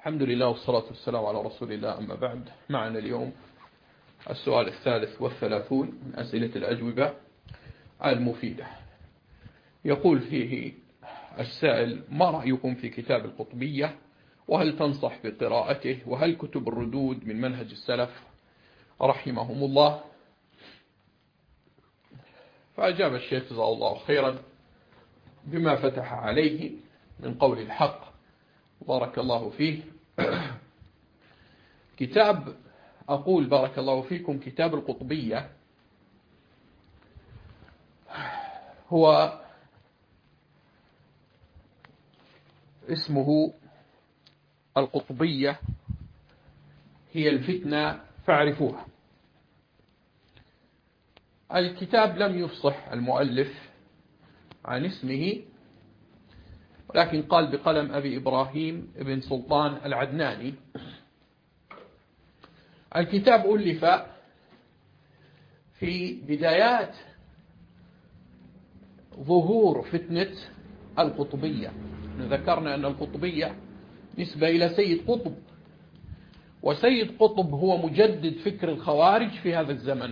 الحمد لله والصلاة والسلام على رسول الله. أما بعد، معنا اليوم السؤال 33 من أسئلة الأجوبة المفيدة. يقول فيه السائل: ما رأيكم في كتاب القطبية؟ وهل تنصح بقراءته؟ وهل كتب الردود من منهج السلف رحمهم الله؟ فأجاب الشيخ جزاه الله خيرا بما فتح عليه من قول الحق بارك الله فيه. أقول بارك الله فيكم: كتاب القطبية هو اسمه القطبية هي الفتنة فاعرفوها. الكتاب لم يفصح المؤلف عن اسمه، ولكن قال بقلم أبي إبراهيم بن سلطان العدناني. الكتاب ألف في بدايات ظهور فتنة القطبية. ذكرنا أن القطبية نسبة إلى سيد قطب، وسيد قطب هو مجدد فكر الخوارج في هذا الزمن.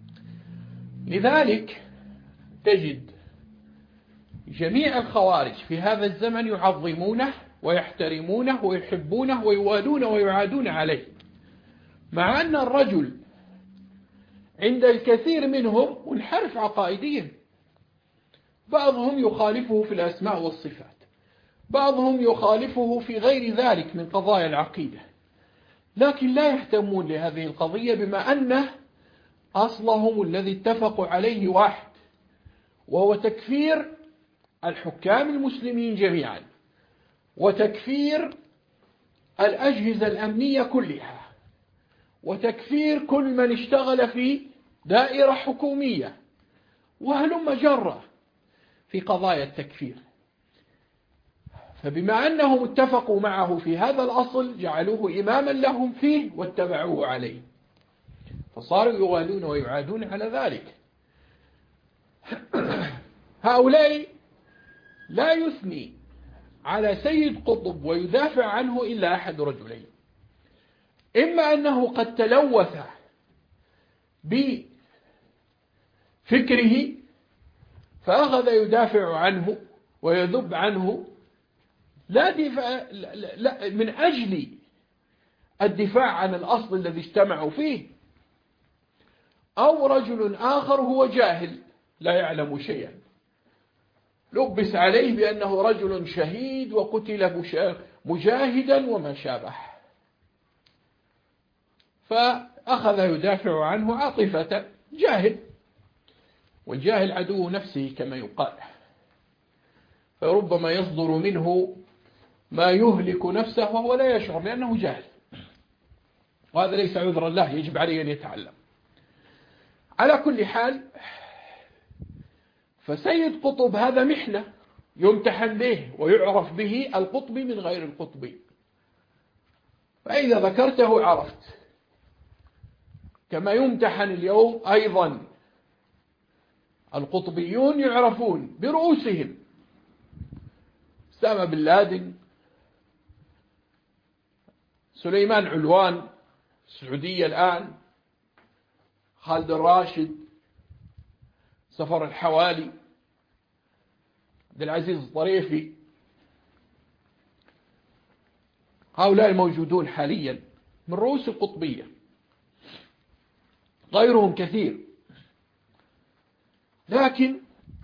لذلك تجد جميع الخوارج في هذا الزمن يعظمونه ويحترمونه ويحبونه ويوالون ويعادون عليه، مع أن الرجل عند الكثير منهم منحرف عقائديا. بعضهم يخالفه في الأسماء والصفات، بعضهم يخالفه في غير ذلك من قضايا العقيدة، لكن لا يهتمون لهذه القضية، بما أنه أصلهم الذي اتفقوا عليه واحد، وهو تكفير الحكام المسلمين جميعا، وتكفير الأجهزة الأمنية كلها، وتكفير كل من اشتغل في دائرة حكومية، وهلم جرة في قضايا التكفير. فبما أنهم اتفقوا معه في هذا الأصل جعلوه إماما لهم فيه واتبعوه عليه، فصاروا يوالون ويعادون على ذلك. هؤلاء لا يثني على سيد قطب ويدافع عنه إلا أحد رجلين: إما أنه قد تلوث بفكره فأخذ يدافع عنه ويذب عنه لا من أجل الدفاع عن الأصل الذي اجتمعوا فيه، أو رجل آخر هو جاهل لا يعلم شيئا، لبس عليه بأنه رجل شهيد وقتل مجاهدا وما شابه، فأخذ يدافع عنه عاطفة. جاهل، والجاهل عدو نفسه كما يقال، فربما يصدر منه ما يهلك نفسه وهو لا يشعر لأنه جاهل، وهذا ليس عذرا له، يجب عليه أن يتعلم. على كل حال، فسيد قطب هذا محنة يمتحن به ويعرف به القطبي من غير القطبي، فإذا ذكرته عرفت. كما يمتحن اليوم أيضا القطبيون يعرفون برؤوسهم: أسامة بن لادن، سليمان علوان السعودية الآن، خالد الراشد، سفر الحوالي، عبد العزيز الطريفي. هؤلاء الموجودون حاليا من رؤوس القطبية، غيرهم كثير. لكن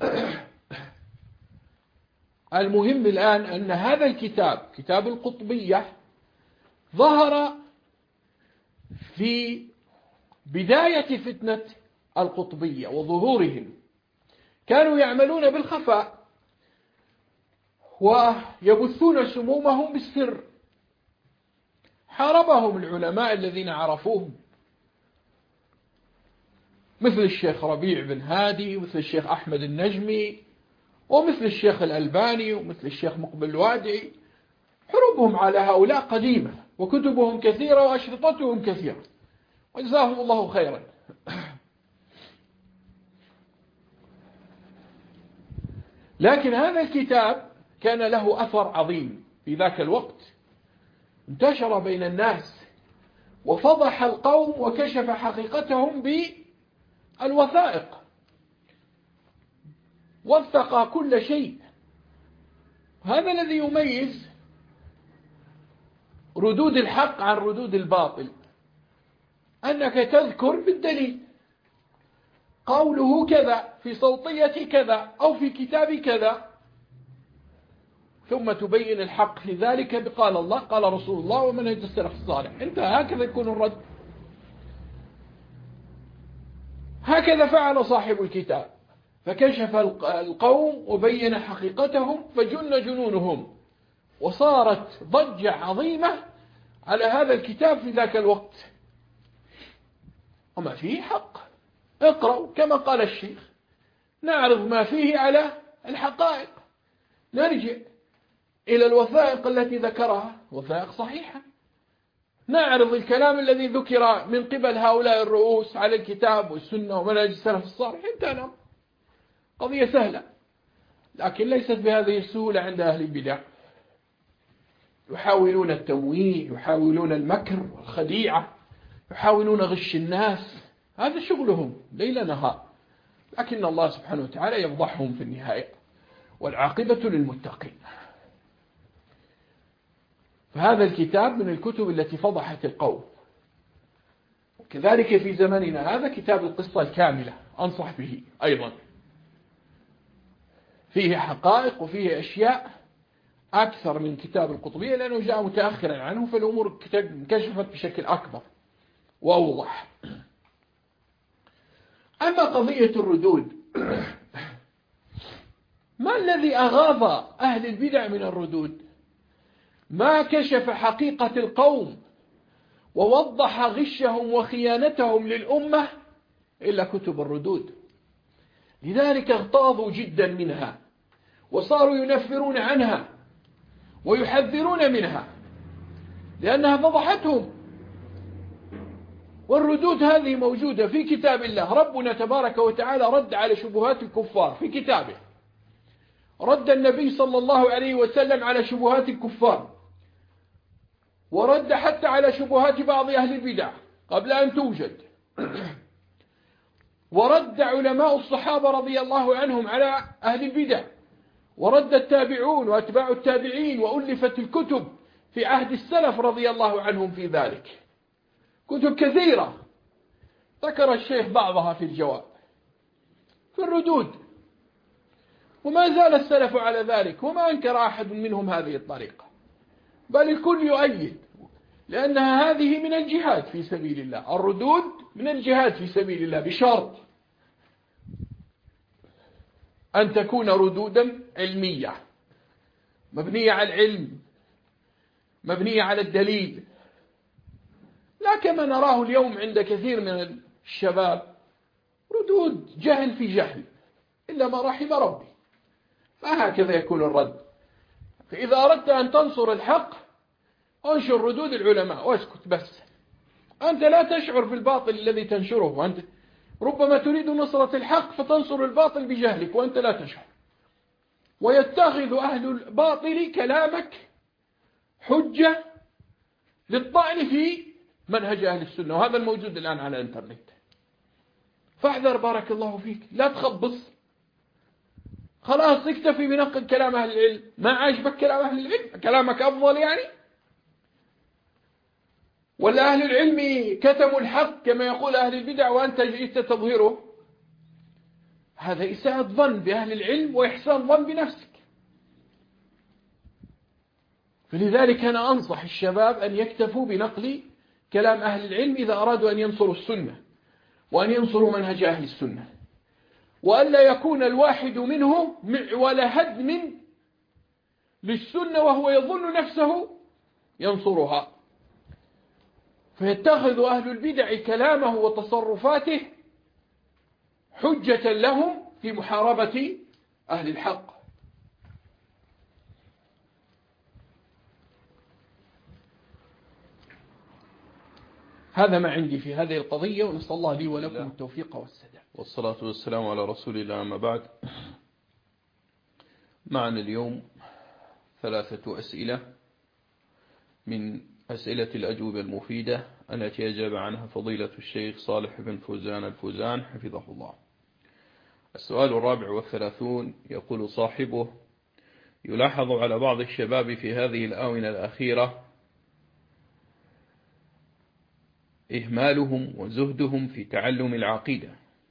المهم الآن أن هذا الكتاب، كتاب القطبية، ظهر في بداية فتنة القطبية وظهورهم. كانوا يعملون بالخفاء ويبثون سمومهم بالسر. حاربهم العلماء الذين عرفوهم، مثل الشيخ ربيع بن هادي، ومثل الشيخ أحمد النجمي، ومثل الشيخ الألباني، ومثل الشيخ مقبل الوادعي. حروبهم على هؤلاء قديمة، وكتبهم كثيرة وأشرطتهم كثيرة، وجزاهم الله خيرا. لكن هذا الكتاب كان له أثر عظيم في ذاك الوقت، انتشر بين الناس وفضح القوم وكشف حقيقتهم بالوثائق، وثق كل شيء. هذا الذي يميز ردود الحق عن ردود الباطل، أنك تذكر بالدليل قوله كذا في صوتية كذا أو في كتاب كذا، ثم تبين الحق لذلك بقال الله قال رسول الله ومنهج السلف الصالح. انت هكذا يكون الرد. هكذا فعل صاحب الكتاب، فكشف القوم وبين حقيقتهم فجن جنونهم، وصارت ضجة عظيمة على هذا الكتاب في ذاك الوقت. وما فيه حق، اقرأوا كما قال الشيخ، نعرض ما فيه على الحقائق، نرجع إلى الوثائق التي ذكرها، وثائق صحيحة، نعرض الكلام الذي ذكر من قبل هؤلاء الرؤوس على الكتاب والسنة ومنهج السلف الصالح، انتهى الأمر. قضية سهلة، لكن ليست بهذه السهولة عند أهل البدع. يحاولون التمويه، يحاولون المكر والخديعة، يحاولون غش الناس، هذا شغلهم ليل نهار، لكن الله سبحانه وتعالى يفضحهم في النهاية، والعاقبة للمتقين. فهذا الكتاب من الكتب التي فضحت القوم. كذلك في زمننا هذا كتاب القصة الكاملة أنصح به أيضا، فيه حقائق وفيه أشياء أكثر من كتاب القطبية، لأنه جاء متأخرا عنه، فالأمور انكشفت بشكل أكبر وأوضح. أما قضية الردود، ما الذي أغاظ أهل البدع من الردود؟ ما كشف حقيقة القوم ووضح غشهم وخيانتهم للأمة إلا كتب الردود. لذلك اغتاظوا جدا منها، وصاروا ينفرون عنها ويحذرون منها، لأنها فضحتهم. والردود هذه موجودة في كتاب الله. ربنا تبارك وتعالى رد على شبهات الكفار في كتابه، رد النبي صلى الله عليه وسلم على شبهات الكفار، ورد حتى على شبهات بعض أهل البدع قبل أن توجد، ورد علماء الصحابة رضي الله عنهم على أهل البدع، ورد التابعون وأتباع التابعين، وألفت الكتب في عهد السلف رضي الله عنهم في ذلك، كتب كثيرة ذكر الشيخ بعضها في الجواب في الردود. وما زال السلف على ذلك، وما أنكر أحد منهم هذه الطريقة، بل الكل يؤيد، لأنها هذه من الجهاد في سبيل الله. الردود من الجهاد في سبيل الله، بشرط أن تكون ردودا علمية مبنية على العلم، مبنية على الدليل، لا كما نراه اليوم عند كثير من الشباب، ردود جهل في جهل إلا ما رحم ربي. فهكذا يكون الرد. فإذا أردت أن تنصر الحق انشر ردود العلماء واسكت بس، أنت لا تشعر بالباطل الذي تنشره، وأنت ربما تريد نصرة الحق فتنصر الباطل بجهلك وأنت لا تشعر، ويتخذ أهل الباطل كلامك حجة للطعن في منهج أهل السنة، وهذا الموجود الآن على الإنترنت. فاحذر بارك الله فيك، لا تخبص، خلاص اكتفي بنقل كلام أهل العلم. ما عجبك كلام أهل العلم كلامك أفضل يعني؟ ولا أهل العلم كتموا الحق كما يقول أهل البدع وأنت جئت تظهره؟ هذا إساءة ظن بأهل العلم وإحسان ظن بنفسك. فلذلك أنا أنصح الشباب أن يكتفوا بنقل كلام أهل العلم إذا أرادوا أن ينصروا السنة وأن ينصروا منهج أهل السنة، وألا يكون الواحد منه معول هدم للسنة وهو يظن نفسه ينصرها، فيتخذ أهل البدع كلامه وتصرفاته حجة لهم في محاربة أهل الحق. هذا ما عندي في هذه القضية، ونسأل الله لي ولكم التوفيق والسداد، والصلاة والسلام على رسول الله. أما بعد، معنا اليوم 3 أسئلة من أسئلة الأجوبة المفيدة التي أجاب عنها فضيلة الشيخ صالح بن فوزان الفوزان حفظه الله. السؤال 34 يقول صاحبه: يلاحظ على بعض الشباب في هذه الآونة الأخيرة إهمالهم وزهدهم في تعلم العقيدة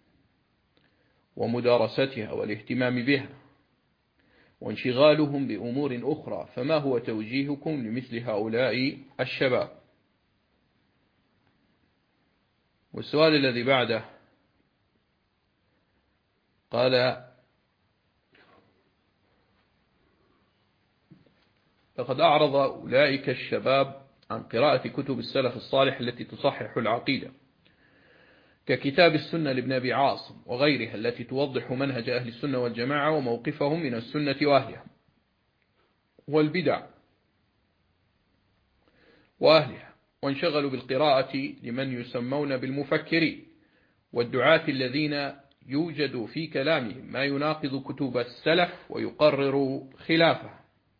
ومدارستها والاهتمام بها، وانشغالهم بأمور أخرى، فما هو توجيهكم لمثل هؤلاء الشباب؟ والسؤال الذي بعده قال: لقد أعرض أولئك الشباب عن قراءة كتب السلف الصالح التي تصحح العقيدة، ككتاب السنة لابن أبي عاصم وغيرها التي توضح منهج أهل السنة والجماعة وموقفهم من السنة وأهلها والبدع وأهلها، وانشغلوا بالقراءة لمن يسمون بالمفكرين والدعاة الذين يوجد في كلامهم ما يناقض كتب السلف ويقرر خلافها.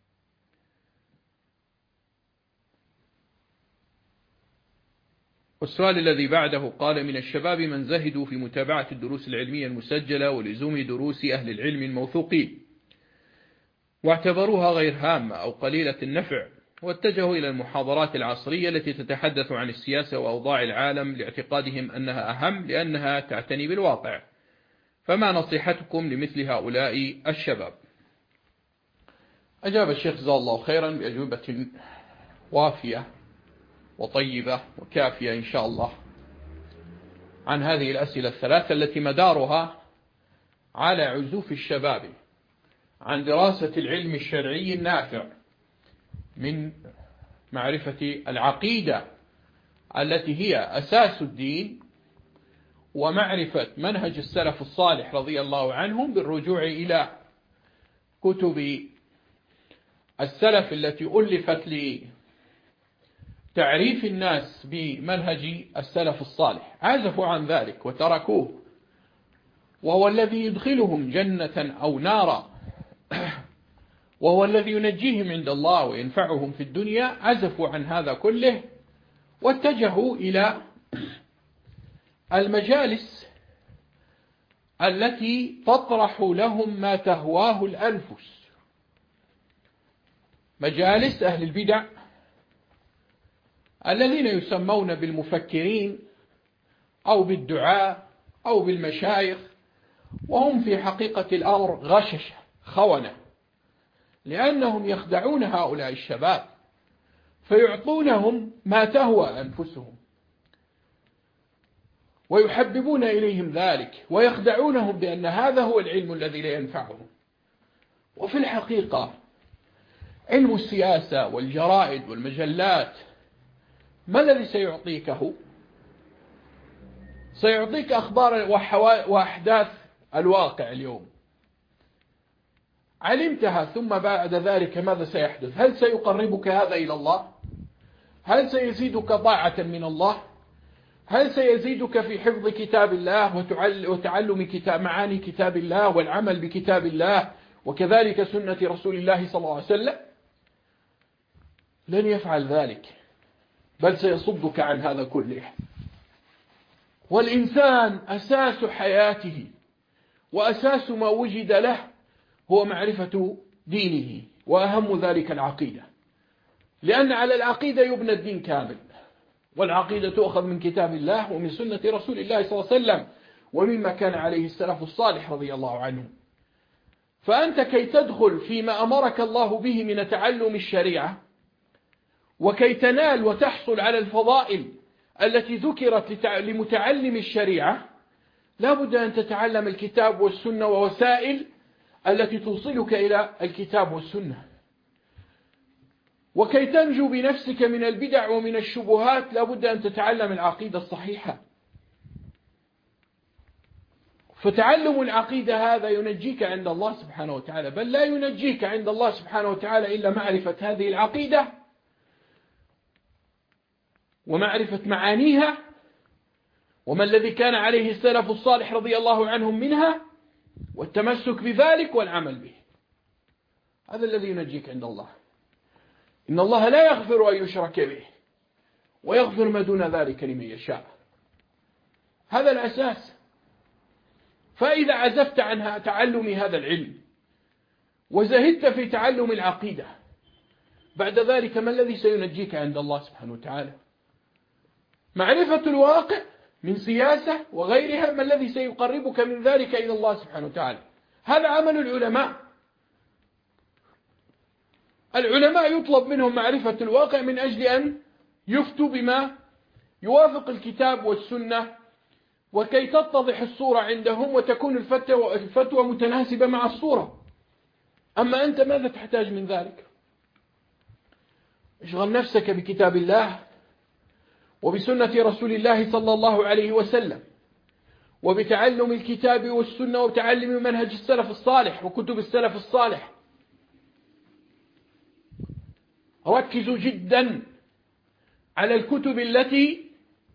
والسؤال الذي بعده قال: من الشباب من زهدوا في متابعة الدروس العلمية المسجلة ولزوم دروس أهل العلم الموثوقين، واعتبروها غير هامة أو قليلة النفع، واتجهوا إلى المحاضرات العصرية التي تتحدث عن السياسة وأوضاع العالم لاعتقادهم أنها أهم لأنها تعتني بالواقع، فما نصيحتكم لمثل هؤلاء الشباب؟ أجاب الشيخ جزاه الله خيرا بأجوبة وافية وطيبة وكافية إن شاء الله عن هذه الأسئلة الثلاثة التي مدارها على عزوف الشباب عن دراسة العلم الشرعي النافع من معرفة العقيدة التي هي أساس الدين، ومعرفة منهج السلف الصالح رضي الله عنهم بالرجوع إلى كتب السلف التي ألفت لتعريف الناس بمنهج السلف الصالح. عزفوا عن ذلك وتركوه، وهو الذي يدخلهم جنة أو نارا، وهو الذي ينجيهم عند الله وينفعهم في الدنيا. عزفوا عن هذا كله واتجهوا إلى المجالس التي تطرح لهم ما تهواه الأنفس، مجالس أهل البدع الذين يسمون بالمفكرين أو بالدعاء أو بالمشايخ، وهم في حقيقة الأمر غششة خونة، لأنهم يخدعون هؤلاء الشباب فيعطونهم ما تهوى أنفسهم ويحببون إليهم ذلك ويخدعونهم بأن هذا هو العلم الذي لا ينفعهم. وفي الحقيقة علم السياسة والجرائد والمجلات ما الذي سيعطيكه؟ سيعطيك أخبار وأحداث الواقع اليوم، علمتها، ثم بعد ذلك ماذا سيحدث؟ هل سيقربك هذا إلى الله؟ هل سيزيدك طاعة من الله؟ هل سيزيدك في حفظ كتاب الله وتعلم معاني كتاب الله والعمل بكتاب الله وكذلك سنة رسول الله صلى الله عليه وسلم؟ لن يفعل ذلك، بل سيصدك عن هذا كله. والإنسان أساس حياته وأساس ما وجد له هو معرفة دينه، وأهم ذلك العقيدة، لأن على العقيدة يبنى الدين كامل، والعقيدة تؤخذ من كتاب الله ومن سنة رسول الله صلى الله عليه وسلم ومما كان عليه السلف الصالح رضي الله عنهم. فأنت كي تدخل فيما أمرك الله به من تعلم الشريعة، وكي تنال وتحصل على الفضائل التي ذكرت لمتعلم الشريعة، لا بد أن تتعلم الكتاب والسنة ووسائل التي توصلك إلى الكتاب والسنة. وكي تنجو بنفسك من البدع ومن الشبهات لا بد أن تتعلم العقيدة الصحيحة. فتعلم العقيدة هذا ينجيك عند الله سبحانه وتعالى، بل لا ينجيك عند الله سبحانه وتعالى إلا معرفة هذه العقيدة ومعرفة معانيها وما الذي كان عليه السلف الصالح رضي الله عنهم منها، والتمسك بذلك والعمل به. هذا الذي ينجيك عند الله. إن الله لا يغفر أن يشرك به ويغفر ما دون ذلك لمن يشاء. هذا الأساس. فإذا عزفت عن تعلم هذا العلم وزهدت في تعلم العقيدة، بعد ذلك ما الذي سينجيك عند الله سبحانه وتعالى؟ معرفة الواقع من سياسة وغيرها، ما الذي سيقربك من ذلك إلى الله سبحانه وتعالى؟ هذا عمل العلماء. العلماء يطلب منهم معرفة الواقع من أجل أن يفتوا بما يوافق الكتاب والسنة، وكي تتضح الصورة عندهم وتكون الفتوى متناسبة مع الصورة. أما أنت ماذا تحتاج من ذلك؟ اشغل نفسك بكتاب الله وبسنة رسول الله صلى الله عليه وسلم، وبتعلم الكتاب والسنة وتعلم منهج السلف الصالح وكتب السلف الصالح. ركزوا جدا على الكتب التي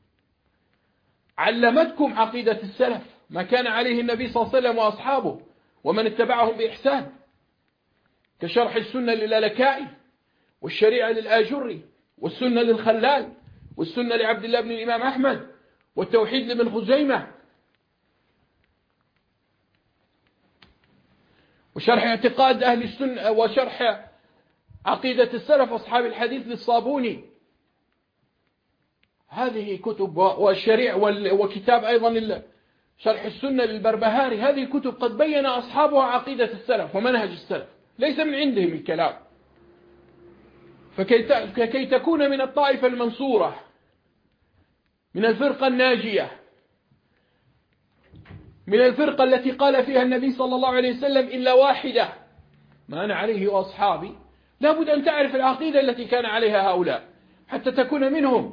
علمتكم عقيدة السلف، ما كان عليه النبي صلى الله عليه وسلم وأصحابه ومن اتبعهم بإحسان، كشرح السنة للالكائي، والشريعة للآجري، والسنة للخلال، والسنة لعبد الله بن الإمام أحمد، والتوحيد لابن خزيمة، وشرح اعتقاد أهل السنة، وشرح عقيدة السلف أصحاب الحديث للصابوني. هذه كتب، والشريعة، وكتاب أيضا شرح السنة للبربهاري. هذه الكتب قد بين أصحابها عقيدة السلف ومنهج السلف، ليس من عندهم الكلام. فكي تكون من الطائفة المنصورة، من الفرقة الناجية، من الفرقة التي قال فيها النبي صلى الله عليه وسلم إلا واحدة ما أنا عليه وأصحابي، لابد أن تعرف العقيدة التي كان عليها هؤلاء حتى تكون منهم،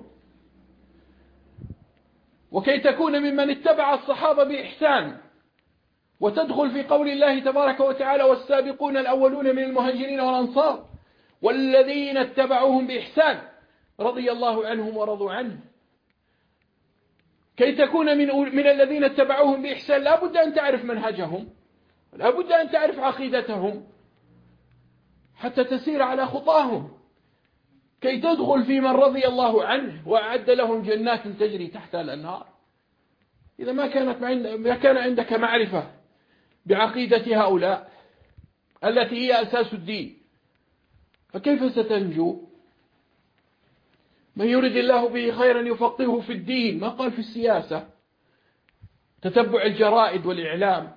وكي تكون ممن اتبع الصحابة بإحسان، وتدخل في قول الله تبارك وتعالى: والسابقون الأولون من المهاجرين والأنصار والذين اتبعوهم بإحسان رضي الله عنهم ورضوا عنه. كي تكون من الذين اتبعوهم بإحسان لا بد أن تعرف منهجهم، لا بد أن تعرف عقيدتهم حتى تسير على خطاهم، كي تدخل في من رضي الله عنه وأعد لهم جنات تجري تحتها الأنهار. إذا ما كان عندك معرفة بعقيدة هؤلاء التي هي أساس الدين، فكيف ستنجو؟ من يرد الله به خيرا يفقهه في الدين، ما قال في السياسة. تتبع الجرائد والإعلام،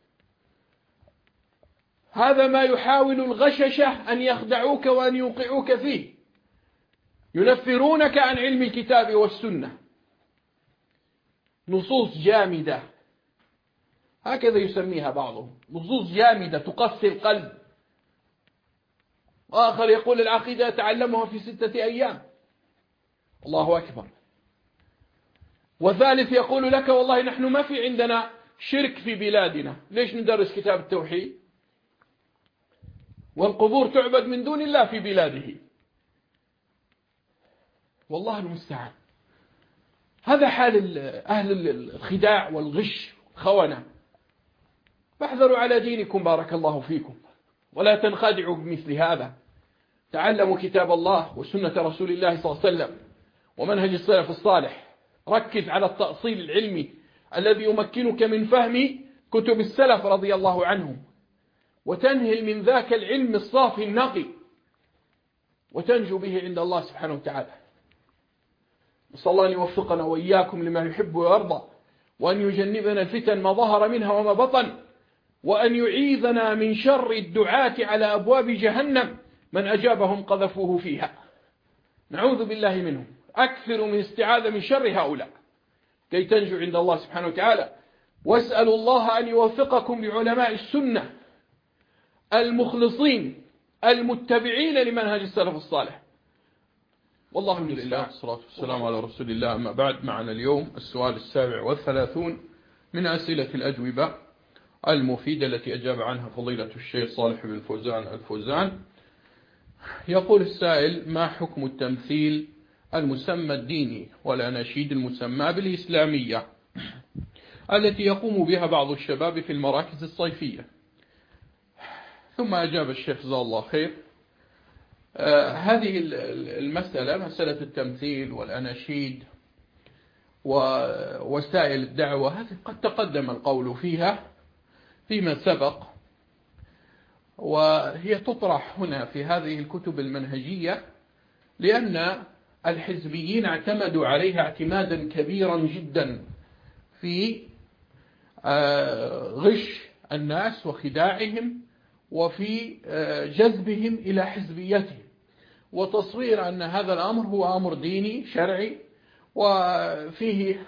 هذا ما يحاول الغششة أن يخدعوك وأن يوقعوك فيه، ينفرونك عن علم الكتاب والسنة. نصوص جامدة، هكذا يسميها بعضهم، نصوص جامدة تقسي القلب. وآخر يقول العقيدة تعلمها في 6 أيام. الله أكبر. وثالث يقول لك: والله نحن ما في عندنا شرك في بلادنا، ليش ندرس كتاب التوحيد؟ والقبور تعبد من دون الله في بلاده. والله المستعان. هذا حال أهل الخداع والغش والخونة. فاحذروا على دينكم بارك الله فيكم، ولا تنخدعوا بمثل هذا. تعلموا كتاب الله وسنة رسول الله صلى الله عليه وسلم ومنهج السلف الصالح. ركز على التأصيل العلمي الذي يمكنك من فهم كتب السلف رضي الله عنهم، وتنهل من ذاك العلم الصافي النقي، وتنجو به عند الله سبحانه وتعالى. نسأل الله أن يوفقنا وإياكم لما يحب ويرضى، وأن يجنبنا الفتن ما ظهر منها وما بطن، وأن يعيذنا من شر الدعاة على أبواب جهنم من أجابهم قذفوه فيها. نعوذ بالله منهم. أكثر من استعاذة من شر هؤلاء كي تنجو عند الله سبحانه وتعالى. واسألوا الله أن يوفقكم بعلماء السنة المخلصين المتبعين لمنهج السلف الصالح. والله الحمد لله والصلاة والسلام على رسول الله. أما بعد، معنا اليوم السؤال 37 من أسئلة الأجوبة المفيدة التي أجاب عنها فضيلة الشيخ صالح بن فوزان الفوزان. يقول السائل: ما حكم التمثيل المسمى الديني والأناشيد المسمى بالإسلامية التي يقوم بها بعض الشباب في المراكز الصيفية؟ ثم أجاب الشيخ جزاه الله خير: هذه المسألة، مسألة التمثيل والأناشيد ووسائل الدعوة، هذه قد تقدم القول فيها فيما سبق، وهي تطرح هنا في هذه الكتب المنهجية لأن الحزبيين اعتمدوا عليها اعتمادا كبيرا جدا في غش الناس وخداعهم وفي جذبهم إلى حزبيتهم، وتصوير أن هذا الأمر هو أمر ديني شرعي وفيه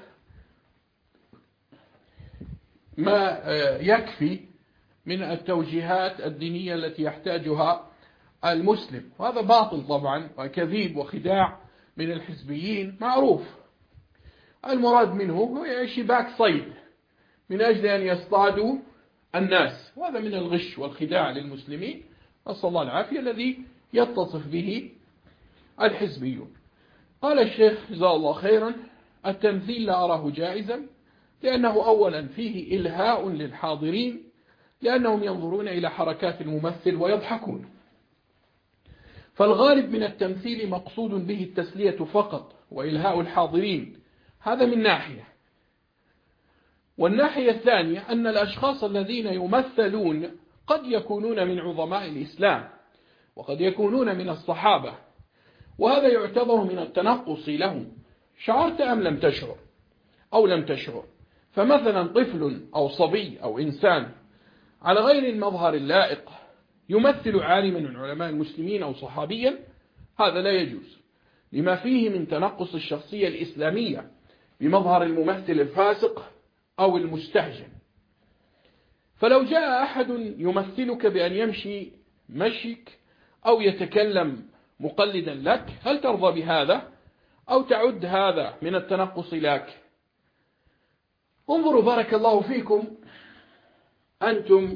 ما يكفي من التوجيهات الدينية التي يحتاجها المسلم. وهذا باطل طبعا وكذيب وخداع من الحزبيين معروف. المراد منه هو شباك صيد من أجل أن يصطادوا الناس، وهذا من الغش والخداع للمسلمين، نسأل الله العافية، الذي يتصف به الحزبيون. قال الشيخ جزاه الله خيرا: التمثيل لا أراه جائزا، لأنه أولا فيه إلهاء للحاضرين، لأنهم ينظرون إلى حركات الممثل ويضحكون، فالغالب من التمثيل مقصود به التسلية فقط وإلهاء الحاضرين، هذا من ناحية. والناحية الثانية أن الأشخاص الذين يمثلون قد يكونون من عظماء الإسلام وقد يكونون من الصحابة، وهذا يعتبر من التنقص لهم، شعرت أم لم تشعر أو لم تشعر. فمثلا طفل أو صبي أو إنسان على غير المظهر اللائق يمثل عالما من علماء المسلمين أو صحابيا، هذا لا يجوز لما فيه من تنقص الشخصية الإسلامية بمظهر الممثل الفاسق أو المستهجن. فلو جاء أحد يمثلك بأن يمشي مشيك أو يتكلم مقلدا لك، هل ترضى بهذا أو تعد هذا من التنقص لك؟ انظروا بارك الله فيكم، أنتم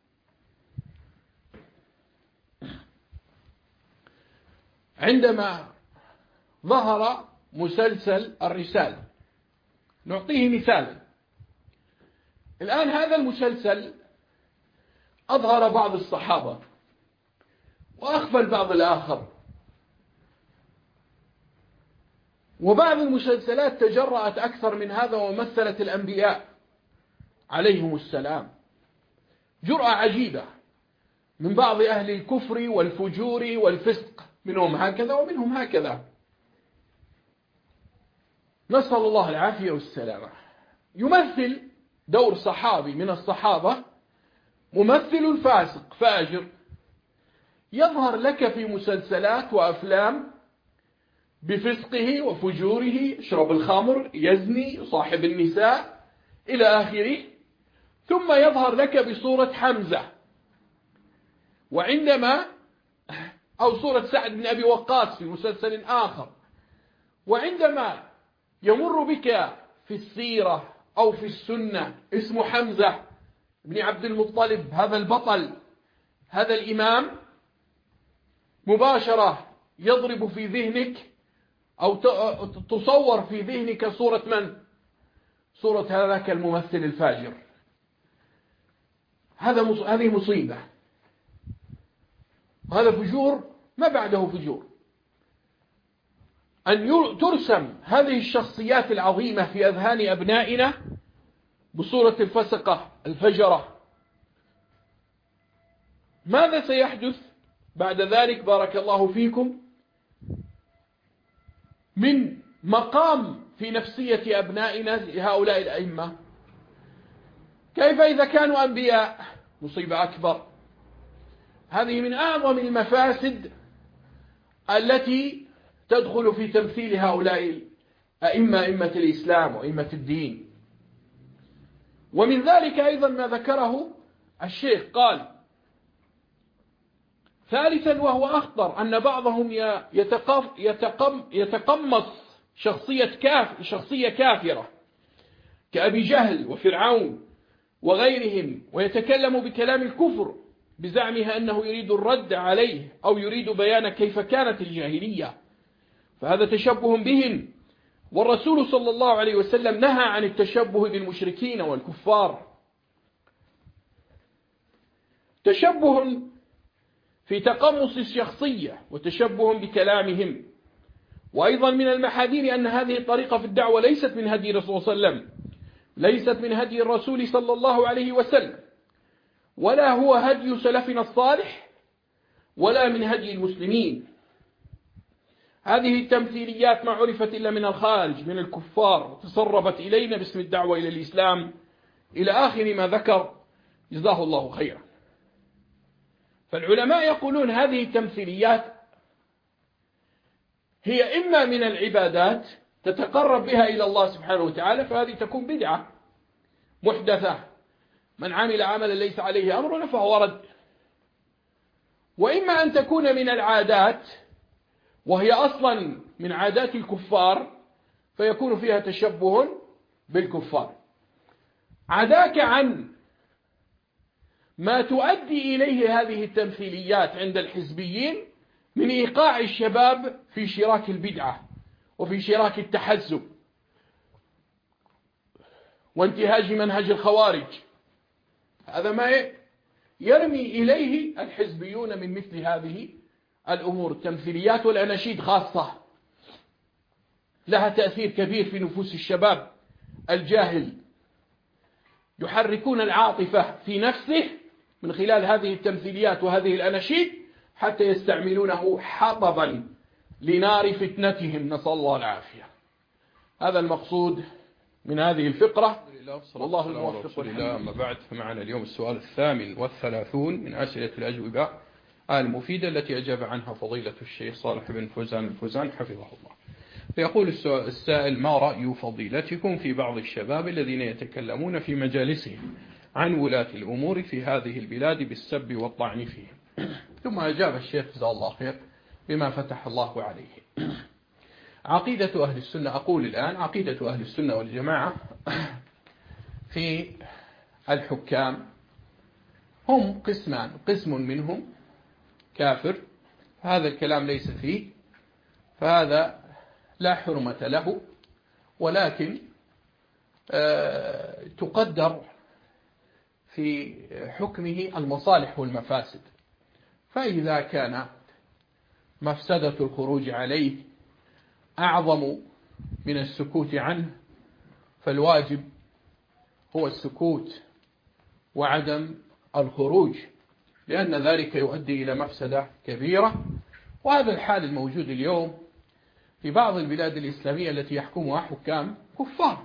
عندما ظهر مسلسل الرسالة، نعطيه مثالا، الآن هذا المسلسل أظهر بعض الصحابة وأخفى البعض الآخر، وبعض المسلسلات تجرأت أكثر من هذا ومثلت الأنبياء عليهم السلام، جرأة عجيبة من بعض أهل الكفر والفجور والفسق، منهم هكذا ومنهم هكذا، نسأل الله العافية والسلامة. يمثل دور صحابي من الصحابة ممثل فاسق فاجر، يظهر لك في مسلسلات وأفلام بفسقه وفجوره، يشرب الخمر، يزني، يصاحب النساء إلى آخره، ثم يظهر لك بصورة حمزة، وعندما أو صورة سعد بن أبي وقاص في مسلسل آخر، وعندما يمر بك في السيرة أو في السنة اسم حمزة بن عبد المطلب، هذا البطل، هذا الإمام، مباشرة يضرب في ذهنك أو تصور في ذهنك صورة من؟ صورة هذاك الممثل الفاجر. هذه مصيبة، هذا فجور ما بعده فجور. أن ترسم هذه الشخصيات العظيمة في أذهان أبنائنا بصورة الفسقة الفجرة، ماذا سيحدث بعد ذلك بارك الله فيكم من مقام في نفسية أبنائنا هؤلاء الأئمة؟ كيف إذا كانوا أنبياء؟ مصيبة أكبر. هذه من أعظم المفاسد التي تدخل في تمثيل هؤلاء أئمة الإسلام وأئمة الدين. ومن ذلك أيضا ما ذكره الشيخ، قال ثالثا وهو أخطر أن بعضهم يتقمص شخصية كافرة كأبي جهل وفرعون وغيرهم، ويتكلم بكلام الكفر بزعمها أنه يريد الرد عليه أو يريد بيان كيف كانت الجاهلية، فهذا تشبه بهم. والرسول صلى الله عليه وسلم نهى عن التشبه بالمشركين والكفار. تشبه في تقمص الشخصية وتشبه بكلامهم. وأيضا من المحاذير أن هذه الطريقة في الدعوة ليست من هدي الرسول صلى الله عليه وسلم، ليست من هدي الرسول صلى الله عليه وسلم، ولا هو هدي سلفنا الصالح، ولا من هدي المسلمين. هذه التمثيليات ما عرفت إلا من الخارج، من الكفار، وتسربت إلينا باسم الدعوة إلى الإسلام إلى آخر ما ذكر، جزاه الله خيرا. فالعلماء يقولون هذه التمثيليات هي إما من العبادات تتقرب بها إلى الله سبحانه وتعالى، فهذه تكون بدعة محدثة، من عمل عملا ليس عليه أمرنا فهو رد. وإما أن تكون من العادات، وهي أصلا من عادات الكفار، فيكون فيها تشبه بالكفار. عداك عن ما تؤدي إليه هذه التمثيليات عند الحزبيين من إيقاع الشباب في شراك البدعة وفي شراك التحزب وانتهاج منهج الخوارج. هذا ما يرمي إليه الحزبيون من مثل هذه الأمور. التمثيليات والأناشيد خاصة لها تأثير كبير في نفوس الشباب الجاهل، يحركون العاطفة في نفسه من خلال هذه التمثيليات وهذه الأناشيد حتى يستعملونه حطبا لنار فتنتهم، نسأل الله العافية. هذا المقصود من هذه الفقرة، والله الموفق والحمد. أما بعد، فمعنا اليوم السؤال 38 من أسئلة الأجوبة المفيدة التي أجاب عنها فضيلة الشيخ صالح بن فوزان الفوزان حفظه الله. فيقول السائل: ما رأي فضيلتكم في بعض الشباب الذين يتكلمون في مجالسهم عن ولاة الأمور في هذه البلاد بالسب والطعن فيهم؟ ثم أجاب الشيخ جزاه الله خير بما فتح الله عليه. عقيدة أهل السنة، أقول الآن عقيدة أهل السنة والجماعة في الحكام هم قسمان: قسم منهم كافر، هذا الكلام ليس فيه، فهذا لا حرمة له، ولكن تقدر في حكمه المصالح والمفاسد. فإذا كان مفسدة الخروج عليه أعظم من السكوت عنه، فالواجب هو السكوت وعدم الخروج، لأن ذلك يؤدي إلى مفسدة كبيرة. وهذا الحال الموجود اليوم في بعض البلاد الإسلامية التي يحكمها حكام كفار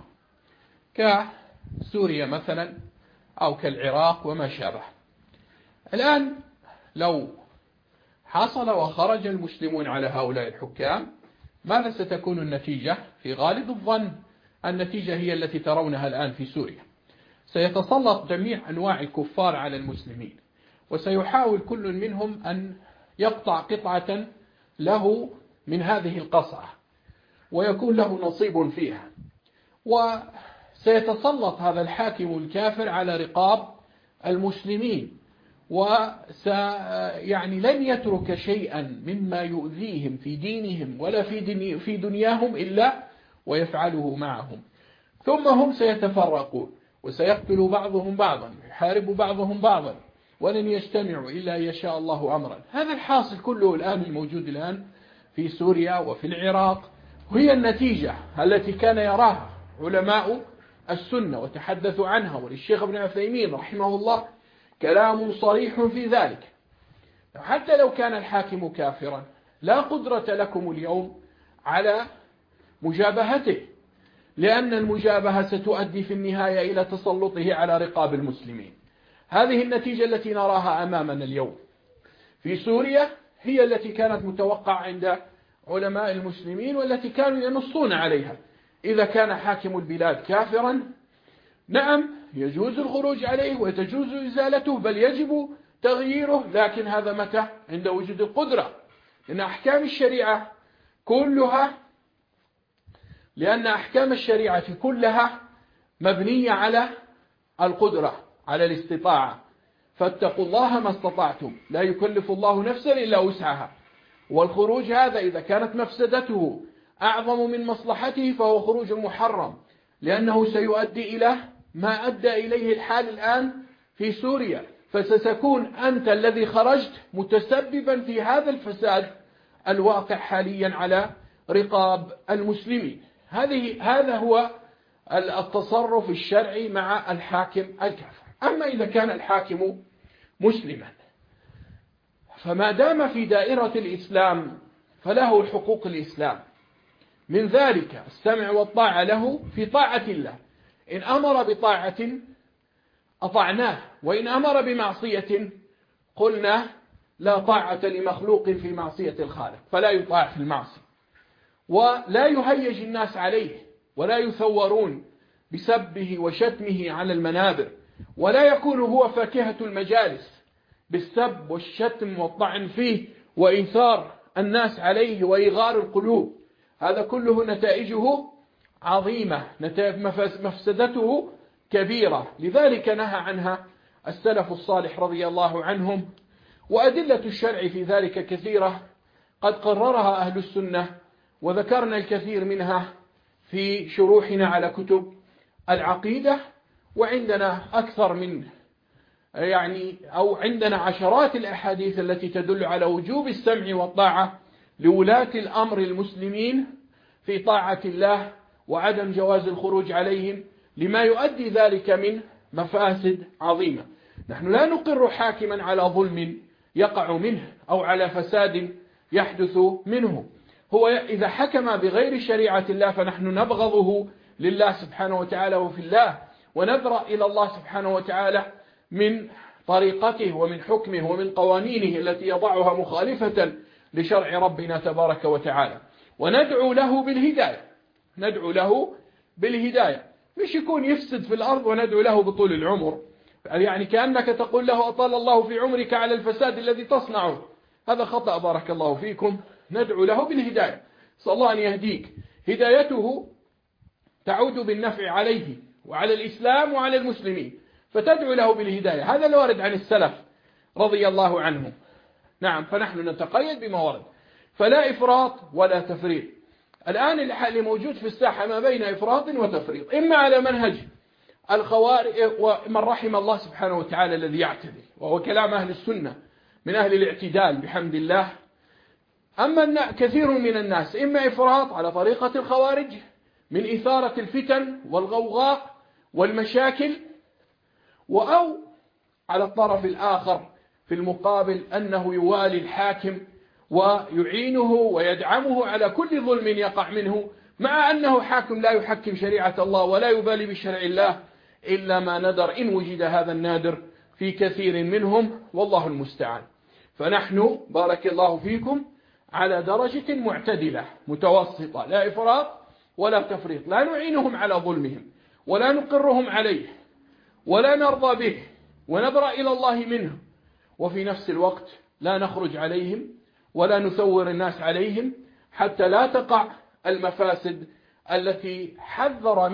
كسوريا مثلا أو كالعراق وما شابه. الآن لو حصل وخرج المسلمون على هؤلاء الحكام، ماذا ستكون النتيجة؟ في غالب الظن النتيجة هي التي ترونها الآن في سوريا. سيتسلط جميع أنواع الكفار على المسلمين، وسيحاول كل منهم أن يقطع قطعة له من هذه القصعة ويكون له نصيب فيها. وسيتسلط هذا الحاكم الكافر على رقاب المسلمين، يعني لن يترك شيئا مما يؤذيهم في دينهم ولا في دنياهم إلا ويفعله معهم. ثم هم سيتفرقون وسيقتل بعضهم بعضا، يحارب بعضهم بعضا، ولن يجتمعوا إلا يشاء الله أمرا. هذا الحاصل كله الآن الموجود الآن في سوريا وفي العراق، وهي النتيجة التي كان يراها علماء السنة وتحدثوا عنها، وللشيخ ابن عثيمين رحمه الله كلام صريح في ذلك. حتى لو كان الحاكم كافرا لا قدرة لكم اليوم على مجابهته، لأن المجابهة ستؤدي في النهاية إلى تسلطه على رقاب المسلمين. هذه النتيجة التي نراها أمامنا اليوم في سوريا هي التي كانت متوقعة عند علماء المسلمين، والتي كانوا ينصون عليها. إذا كان حاكم البلاد كافرا، نعم يجوز الخروج عليه وتجوز إزالته، بل يجب تغييره، لكن هذا متى؟ عند وجود القدرة. لأن أحكام الشريعة كلها مبنية على القدرة، على الاستطاعة. فاتقوا الله ما استطعتم، لا يكلف الله نفسا إلا وسعها. والخروج هذا إذا كانت مفسدته أعظم من مصلحته فهو خروج محرم، لأنه سيؤدي إلى ما أدى إليه الحال الآن في سوريا. فستكون أنت الذي خرجت متسببا في هذا الفساد الواقع حاليا على رقاب المسلمين. هذا هو التصرف الشرعي مع الحاكم الكافر. أما إذا كان الحاكم مسلما فما دام في دائرة الإسلام فله حقوق الإسلام، من ذلك السمع والطاعة له في طاعة الله، إن أمر بطاعة أطعناه، وإن أمر بمعصية قلنا لا طاعة لمخلوق في معصية الخالق، فلا يطاع في المعصية، ولا يهيج الناس عليه، ولا يثورون بسبه وشتمه على المنابر، ولا يكون هو فاكهة المجالس بالسب والشتم والطعن فيه وإيثار الناس عليه وإغار القلوب. هذا كله نتائجه عظيمة، مفسدته كبيرة، لذلك نهى عنها السلف الصالح رضي الله عنهم، وأدلة الشرع في ذلك كثيرة قد قررها أهل السنة، وذكرنا الكثير منها في شروحنا على كتب العقيدة، وعندنا أكثر من عندنا عشرات الأحاديث التي تدل على وجوب السمع والطاعة لولاة الأمر المسلمين في طاعة الله، وعدم جواز الخروج عليهم لما يؤدي ذلك من مفاسد عظيمة. نحن لا نقر حاكما على ظلم يقع منه أو على فساد يحدث منه. هو إذا حكم بغير شريعة الله فنحن نبغضه لله سبحانه وتعالى وفي الله، ونبرأ إلى الله سبحانه وتعالى من طريقته ومن حكمه ومن قوانينه التي يضعها مخالفة لشرع ربنا تبارك وتعالى، وندعو له بالهداية. ندعو له بالهداية، مش يكون يفسد في الأرض وندعو له بطول العمر، يعني كأنك تقول له أطال الله في عمرك على الفساد الذي تصنعه. هذا خطأ بارك الله فيكم. ندعو له بالهداية، صلى الله أن يهديك. هدايته تعود بالنفع عليه وعلى الإسلام وعلى المسلمين، فتدعو له بالهداية. هذا الوارد عن السلف رضي الله عنهم. نعم، فنحن نتقيد بما ورد، فلا إفراط ولا تفريط. الآن اللي موجود في الساحة ما بين إفراط وتفريط، إما على منهج الخوارج ومن رحم الله سبحانه وتعالى الذي يعتدل، وهو كلام أهل السنة من أهل الاعتدال بحمد الله. أما كثير من الناس إما إفراط على طريقة الخوارج من إثارة الفتن والغوغاء والمشاكل، أو على الطرف الآخر في المقابل أنه يوالي الحاكم ويعينه ويدعمه على كل ظلم يقع منه، مع أنه حاكم لا يحكم شريعة الله ولا يبالي بشرع الله إلا ما ندر، إن وجد هذا النادر في كثير منهم، والله المستعان. فنحن بارك الله فيكم على درجة معتدلة متوسطة، لا إفراط ولا تفريط، لا نعينهم على ظلمهم ولا نقرهم عليه ولا نرضى به ونبرأ إلى الله منه، وفي نفس الوقت لا نخرج عليهم ولا نثور الناس عليهم حتى لا تقع المفاسد التي حذر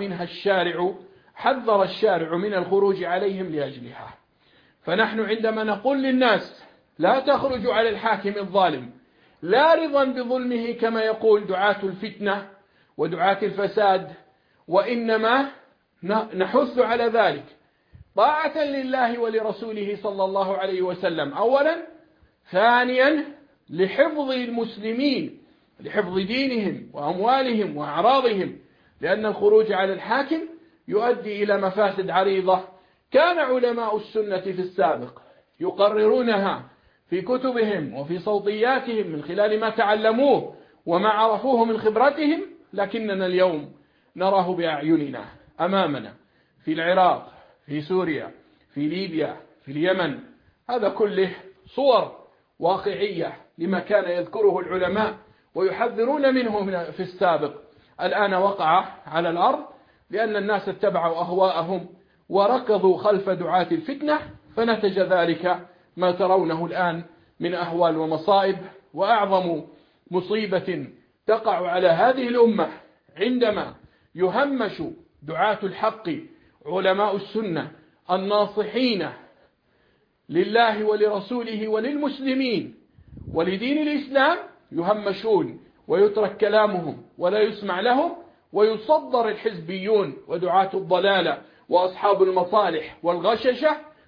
الشارع من الخروج عليهم لأجلها. فنحن عندما نقول للناس لا تخرجوا على الحاكم الظالم، لا رضا بظلمه كما يقول دعاة الفتنة ودعاة الفساد، وإنما نحث على ذلك طاعة لله ولرسوله صلى الله عليه وسلم أولا، ثانيا لحفظ المسلمين، لحفظ دينهم وأموالهم وأعراضهم، لأن الخروج على الحاكم يؤدي إلى مفاسد عريضة كان علماء السنة في السابق يقررونها في كتبهم وفي صوتياتهم من خلال ما تعلموه وما عرفوه من خبرتهم، لكننا اليوم نراه بأعيننا أمامنا في العراق، في سوريا، في ليبيا، في اليمن. هذا كله صور واقعية لما كان يذكره العلماء ويحذرون منه في السابق، الآن وقع على الأرض لأن الناس اتبعوا أهواءهم وركضوا خلف دعاة الفتنة، فنتج ذلك ما ترونه الآن من أهوال ومصائب. وأعظم مصيبة تقع على هذه الأمة عندما يهمش دعاة الحق علماء السنة الناصحين لله ولرسوله وللمسلمين ولدين الإسلام، يهمشون ويترك كلامهم ولا يسمع لهم، ويصدر الحزبيون ودعاة الضلالة وأصحاب المصالح والغششة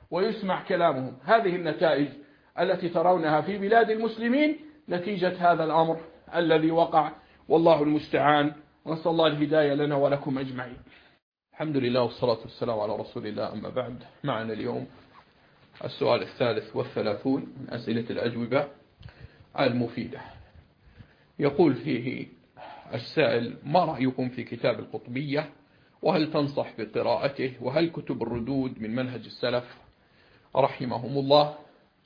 ويسمع كلامهم. هذه النتائج التي ترونها في بلاد المسلمين نتيجة هذا الأمر الذي وقع، والله المستعان، ونسأل الله الهداية لنا ولكم أجمعين. الحمد لله والصلاة والسلام على رسول الله، أما بعد. معنا اليوم السؤال 33 من أسئلة الأجوبة المفيدة. يقول فيه السائل: ما رأيكم في كتاب القطبية؟ وهل تنصح بقراءته؟ وهل كتب الردود من منهج السلف رحمهم الله؟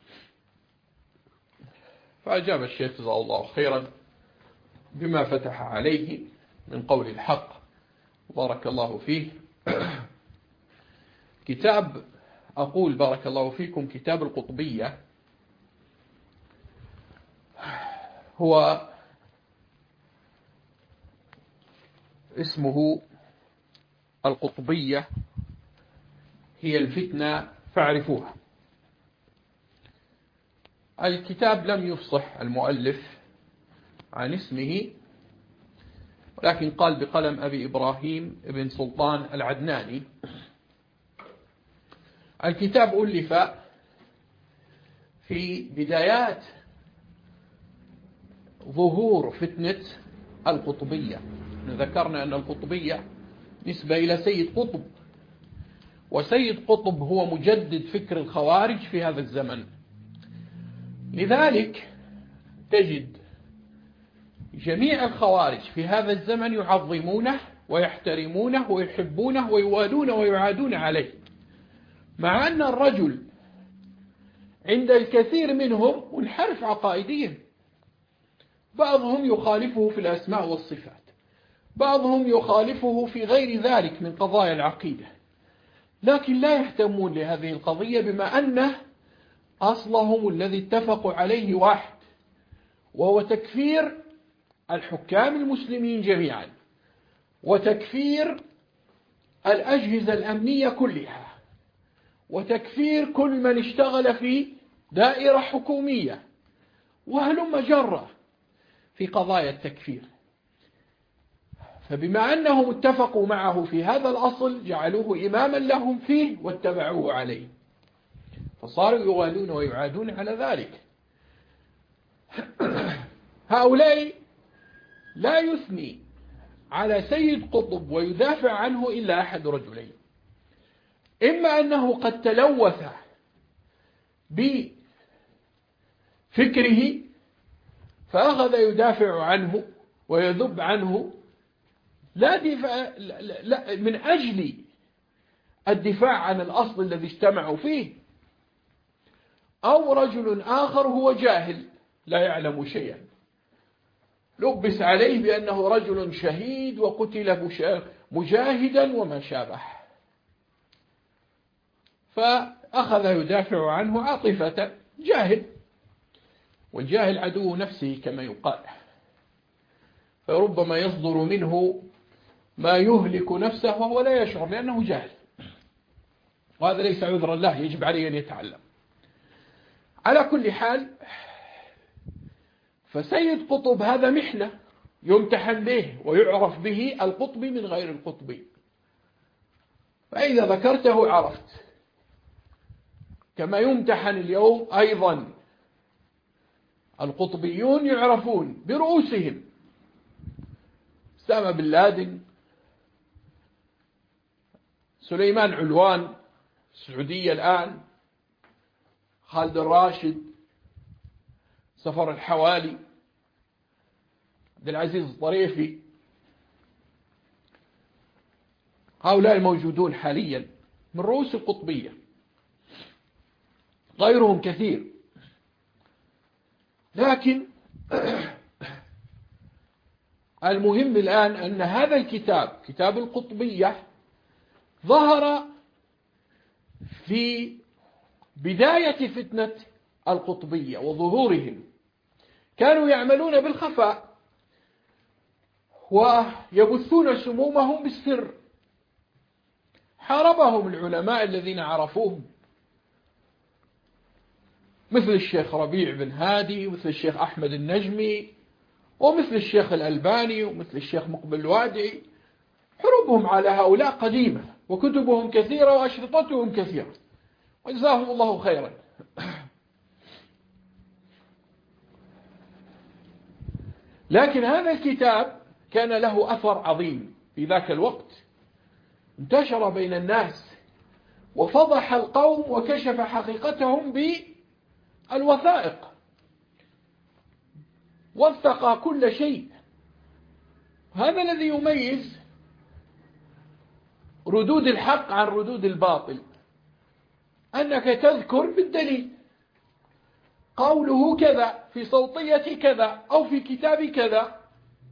فأجاب الشيخ جزاه الله خيرا بما فتح عليه من قول الحق بارك الله فيه. أقول بارك الله فيكم: كتاب القطبية هو اسمه القطبية هي الفتنة فاعرفوها. الكتاب لم يفصح المؤلف عن اسمه، ولكن قال بقلم أبي إبراهيم بن سلطان العدناني. الكتاب ألف في بدايات ظهور فتنة القطبية. ذكرنا أن القطبية نسبة إلى سيد قطب، وسيد قطب هو مجدد فكر الخوارج في هذا الزمن. لذلك تجد جميع الخوارج في هذا الزمن يعظمونه ويحترمونه ويحبونه ويوالون ويعادون عليه، مع أن الرجل عند الكثير منهم منحرف عقائديا. بعضهم يخالفه في الأسماء والصفات، بعضهم يخالفه في غير ذلك من قضايا العقيدة، لكن لا يهتمون لهذه القضية، بما أن أصلهم الذي اتفقوا عليه واحد، وهو تكفير الحكام المسلمين جميعا، وتكفير الأجهزة الأمنية كلها، وتكفير كل من اشتغل في دائرة حكومية، وهلم جرة في قضايا التكفير. فبما أنهم اتفقوا معه في هذا الأصل جعلوه إماما لهم فيه واتبعوه عليه، فصاروا يوالون ويعادون على ذلك. هؤلاء لا يثني على سيد قطب ويدافع عنه إلا أحد رجلين: إما أنه قد تلوث بفكره فأخذ يدافع عنه ويذب عنه لا من أجل الدفاع عن الأصل الذي اجتمعوا فيه، أو رجل آخر هو جاهل لا يعلم شيئا، لبس عليه بأنه رجل شهيد وقتل مجاهدا وما شابه، فأخذ يدافع عنه عاطفة. جاهل، والجاهل عدو نفسه كما يقال، فربما يصدر منه ما يهلك نفسه وهو لا يشعر لأنه جاهل، وهذا ليس عذرا له، يجب عليه أن يتعلم. على كل حال، فسيد قطب هذا محنة يمتحن به ويعرف به القطبي من غير القطبي، فإذا ذكرته عرفت، كما يمتحن اليوم أيضا القطبيون يعرفون برؤوسهم: أسامة بن لادن، سليمان علوان السعودية الآن، خالد الراشد، سفر الحوالي، عبد العزيز الطريفي. هؤلاء الموجودون حاليا من رؤوس القطبية، غيرهم كثير. لكن المهم الآن أن هذا الكتاب، كتاب القطبية، ظهر في بداية فتنة القطبية وظهورهم. كانوا يعملون بالخفاء ويبثون سمومهم بالسر. حاربهم العلماء الذين عرفوهم، مثل الشيخ ربيع بن هادي، ومثل الشيخ أحمد النجمي، ومثل الشيخ الألباني، ومثل الشيخ مقبل الوادعي. حروبهم على هؤلاء قديمة، وكتبهم كثيرة وأشرطتهم كثيرة، وجزاهم الله خيرا. لكن هذا الكتاب كان له أثر عظيم في ذاك الوقت، انتشر بين الناس وفضح القوم وكشف حقيقتهم بالوثائق، وثق كل شيء. هذا الذي يميز ردود الحق عن ردود الباطل، أنك تذكر بالدليل قوله كذا في صوتية كذا أو في كتاب كذا،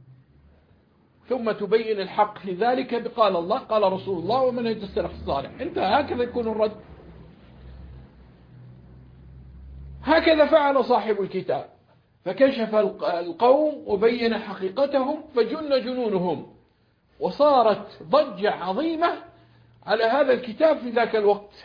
ثم تبين الحق لذلك بقال الله قال رسول الله ومنهج السلف الصالح. انت هكذا يكون الرد. هكذا فعل صاحب الكتاب، فكشف القوم وبين حقيقتهم فجن جنونهم، وصارت ضجة عظيمة على هذا الكتاب في ذاك الوقت.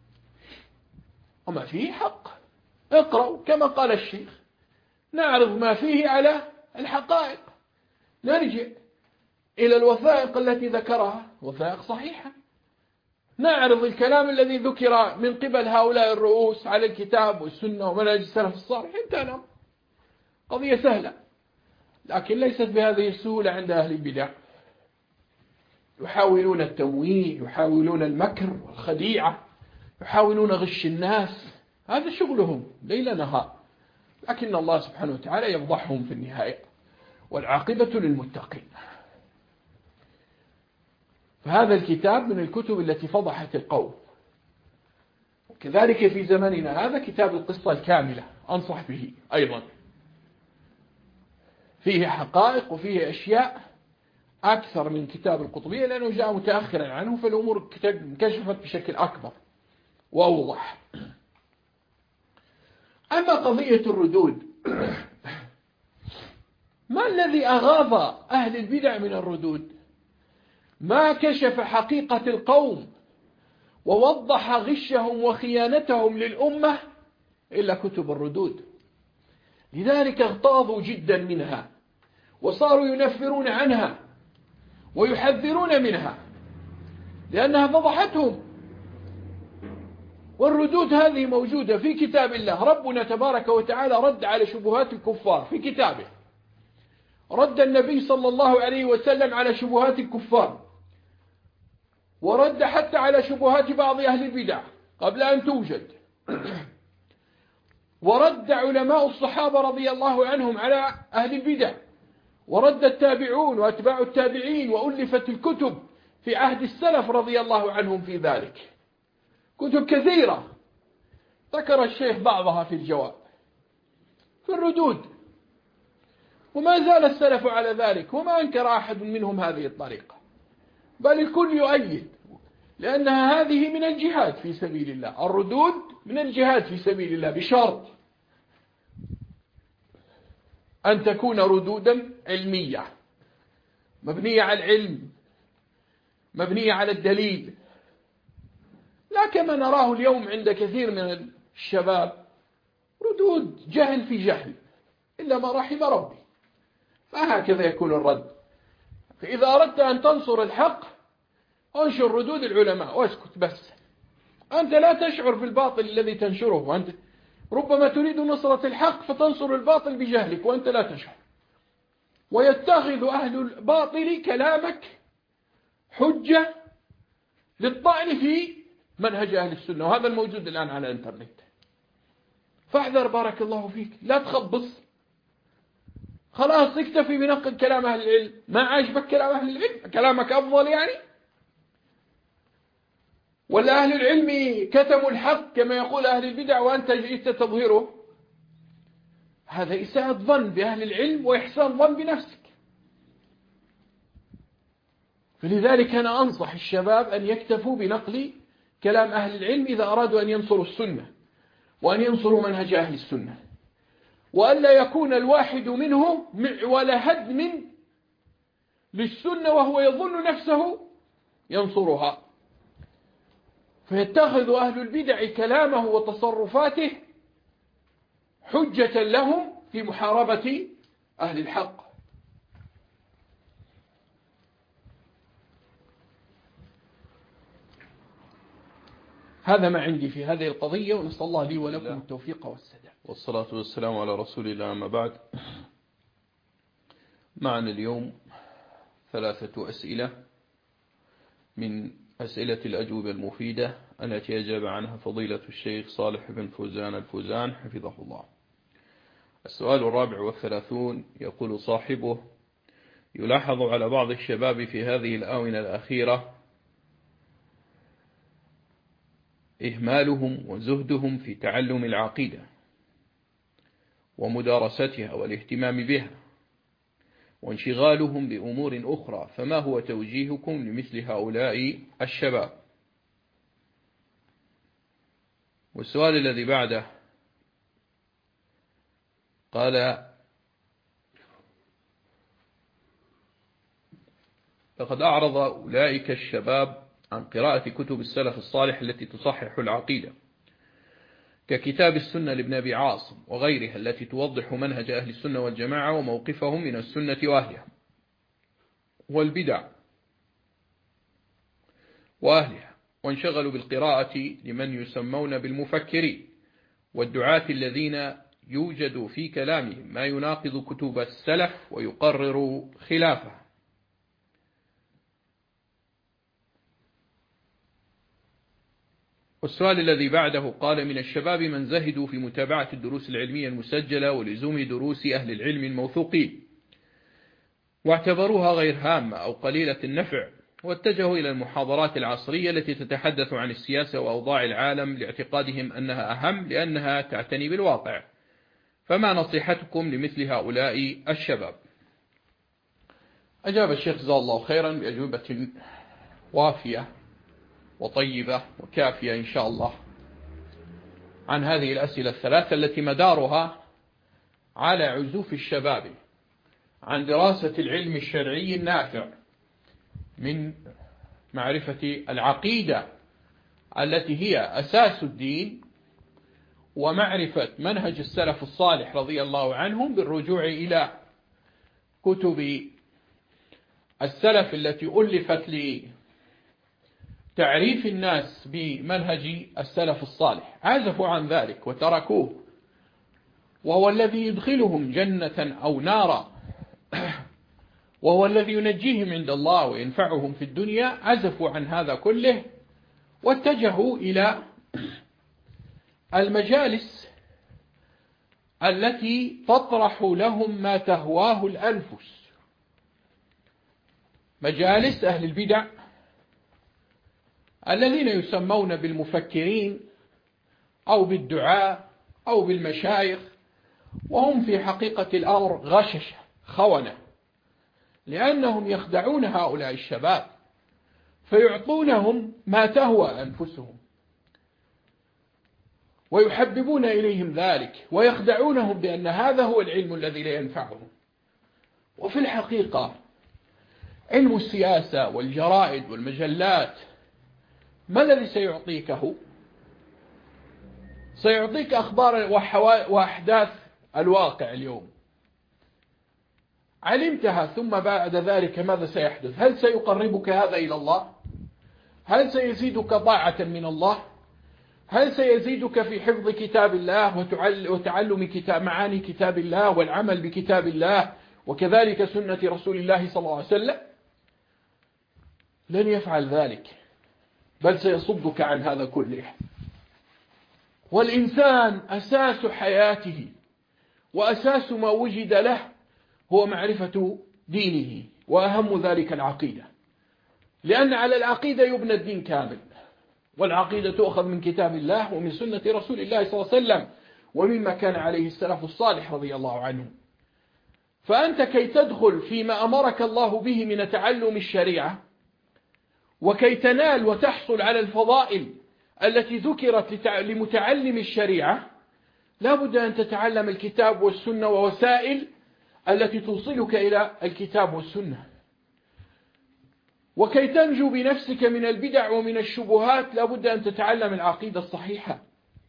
وما فيه حق، اقرأوا كما قال الشيخ، نعرض ما فيه على الحقائق، نرجع إلى الوثائق التي ذكرها، وثائق صحيحة، نعرض الكلام الذي ذكر من قبل هؤلاء الرؤوس على الكتاب والسنة ومنهج السلف الصالح، انتهى. قضية سهلة، لكن ليست بهذه السهولة عند أهل البدع. يحاولون التمويه، يحاولون المكر والخديعة، يحاولون غش الناس، هذا شغلهم ليل نهار، لكن الله سبحانه وتعالى يفضحهم في النهاية، والعاقبة للمتقين. فهذا الكتاب من الكتب التي فضحت القوم. وكذلك في زمننا هذا كتاب القصة الكاملة أنصح به أيضا، فيه حقائق وفيه أشياء أكثر من كتاب القطبية، لأنه جاء متأخرا عنه، فالأمور انكشفت بشكل أكبر وأوضح. أما قضية الردود، ما الذي أغاظ أهل البدع من الردود؟ ما كشف حقيقة القوم ووضح غشهم وخيانتهم للأمة إلا كتب الردود. لذلك اغتاظوا جدا منها، وصاروا ينفرون عنها ويحذرون منها، لأنها فضحتهم. والردود هذه موجودة في كتاب الله. ربنا تبارك وتعالى رد على شبهات الكفار في كتابه، رد النبي صلى الله عليه وسلم على شبهات الكفار، ورد حتى على شبهات بعض أهل البدع قبل أن توجد، ورد علماء الصحابة رضي الله عنهم على أهل البدع، ورد التابعون وأتباع التابعين، وألفت الكتب في عهد السلف رضي الله عنهم في ذلك، كتب كثيرة ذكر الشيخ بعضها في الجواب في الردود. وما زال السلف على ذلك، وما أنكر أحد منهم هذه الطريقة، بل الكل يؤيد، لأنها هذه من الجهاد في سبيل الله. الردود من الجهاد في سبيل الله، بشرط أن تكون ردودا علمية مبنية على العلم، مبنية على الدليل، لا كما نراه اليوم عند كثير من الشباب، ردود جهل في جهل إلا ما رحم ربي. فهكذا يكون الرد. فإذا أردت أن تنصر الحق انشر ردود العلماء واسكت بس، أنت لا تشعر بالباطل الذي تنشره، وأنت ربما تريد نصرة الحق فتنصر الباطل بجهلك وأنت لا تشعر، ويتخذ أهل الباطل كلامك حجة للطعن في منهج أهل السنة، وهذا الموجود الآن على الانترنت. فاحذر بارك الله فيك، لا تخبص، خلاص اكتفي بنقل كلام أهل العلم. ما عجبك كلام أهل العلم، كلامك أفضل يعني؟ ولا أهل العلم كتموا الحق كما يقول أهل البدع وأنت جئت تظهره؟ هذا إساءة ظن بأهل العلم وإحسان ظن بنفسك. فلذلك أنا أنصح الشباب أن يكتفوا بنقل كلام أهل العلم إذا أرادوا أن ينصروا السنة وأن ينصروا منهج أهل السنة، وألا يكون الواحد منهم معول هدم للسنة وهو يظن نفسه ينصرها، فيتخذ أهل البدع كلامه وتصرفاته حجة لهم في محاربة أهل الحق. هذا ما عندي في هذه القضية، ونسأل الله لي ولكم التوفيق والسداد. والصلاة والسلام على رسول الله، أما بعد. معنا اليوم 3 أسئلة من أسئلة الأجوبة المفيدة التي أجاب عنها فضيلة الشيخ صالح بن فوزان الفوزان حفظه الله. السؤال 34 يقول صاحبه: يلاحظ على بعض الشباب في هذه الآونة الأخيرة إهمالهم وزهدهم في تعلم العقيدة ومدارستها والاهتمام بها، وانشغالهم بأمور أخرى، فما هو توجيهكم لمثل هؤلاء الشباب؟ والسؤال الذي بعده قال: لقد أعرض أولئك الشباب عن قراءة كتب السلف الصالح التي تصحح العقيدة، ككتاب السنة لابن أبي عاصم وغيرها، التي توضح منهج أهل السنة والجماعة وموقفهم من السنة وأهلها والبدع وأهلها، وانشغلوا بالقراءة لمن يسمون بالمفكرين والدعاة الذين يوجد في كلامهم ما يناقض كتب السلف ويقرر خلافها. والسؤال الذي بعده قال: من الشباب من زهدوا في متابعة الدروس العلمية المسجلة ولزوم دروس أهل العلم الموثوقين، واعتبروها غير هامة أو قليلة النفع، واتجهوا إلى المحاضرات العصرية التي تتحدث عن السياسة وأوضاع العالم لاعتقادهم أنها أهم لأنها تعتني بالواقع، فما نصيحتكم لمثل هؤلاء الشباب؟ أجاب الشيخ جزاه الله خيرا بأجوبة وافية وطيبة وكافية إن شاء الله عن هذه الأسئلة الثلاثة التي مدارها على عزوف الشباب عن دراسة العلم الشرعي النافع من معرفة العقيدة التي هي أساس الدين، ومعرفة منهج السلف الصالح رضي الله عنهم بالرجوع إلى كتب السلف التي ألفت لتعريف الناس بمنهج السلف الصالح. عزفوا عن ذلك وتركوه، وهو الذي يدخلهم جنة أو نارا، وهو الذي ينجيهم عند الله وينفعهم في الدنيا. عزفوا عن هذا كله واتجهوا إلى المجالس التي تطرح لهم ما تهواه الأنفس، مجالس أهل البدع الذين يسمون بالمفكرين أو بالدعاء أو بالمشايخ، وهم في حقيقة الأمر غششة خونة، لأنهم يخدعون هؤلاء الشباب فيعطونهم ما تهوى أنفسهم ويحببون إليهم ذلك ويخدعونهم بأن هذا هو العلم الذي لا ينفعهم. وفي الحقيقة علم السياسة والجرائد والمجلات ما الذي سيعطيكه؟ سيعطيك أخبار وأحداث الواقع اليوم، علمتها، ثم بعد ذلك ماذا سيحدث؟ هل سيقربك هذا إلى الله؟ هل سيزيدك طاعة من الله؟ هل سيزيدك في حفظ كتاب الله وتعلم معاني كتاب الله والعمل بكتاب الله وكذلك سنة رسول الله صلى الله عليه وسلم؟ لن يفعل ذلك، بل سيصدك عن هذا كله. والإنسان أساس حياته وأساس ما وجد له هو معرفة دينه، وأهم ذلك العقيدة، لأن على العقيدة يبنى الدين كامل، والعقيدة تؤخذ من كتاب الله ومن سنة رسول الله صلى الله عليه وسلم ومما كان عليه السلف الصالح رضي الله عنهم. فأنت كي تدخل فيما أمرك الله به من تعلم الشريعة، وكي تنال وتحصل على الفضائل التي ذكرت لمتعلم الشريعة، لا بد أن تتعلم الكتاب والسنة ووسائل التي توصلك إلى الكتاب والسنة. وكي تنجو بنفسك من البدع ومن الشبهات لا بد أن تتعلم العقيدة الصحيحة.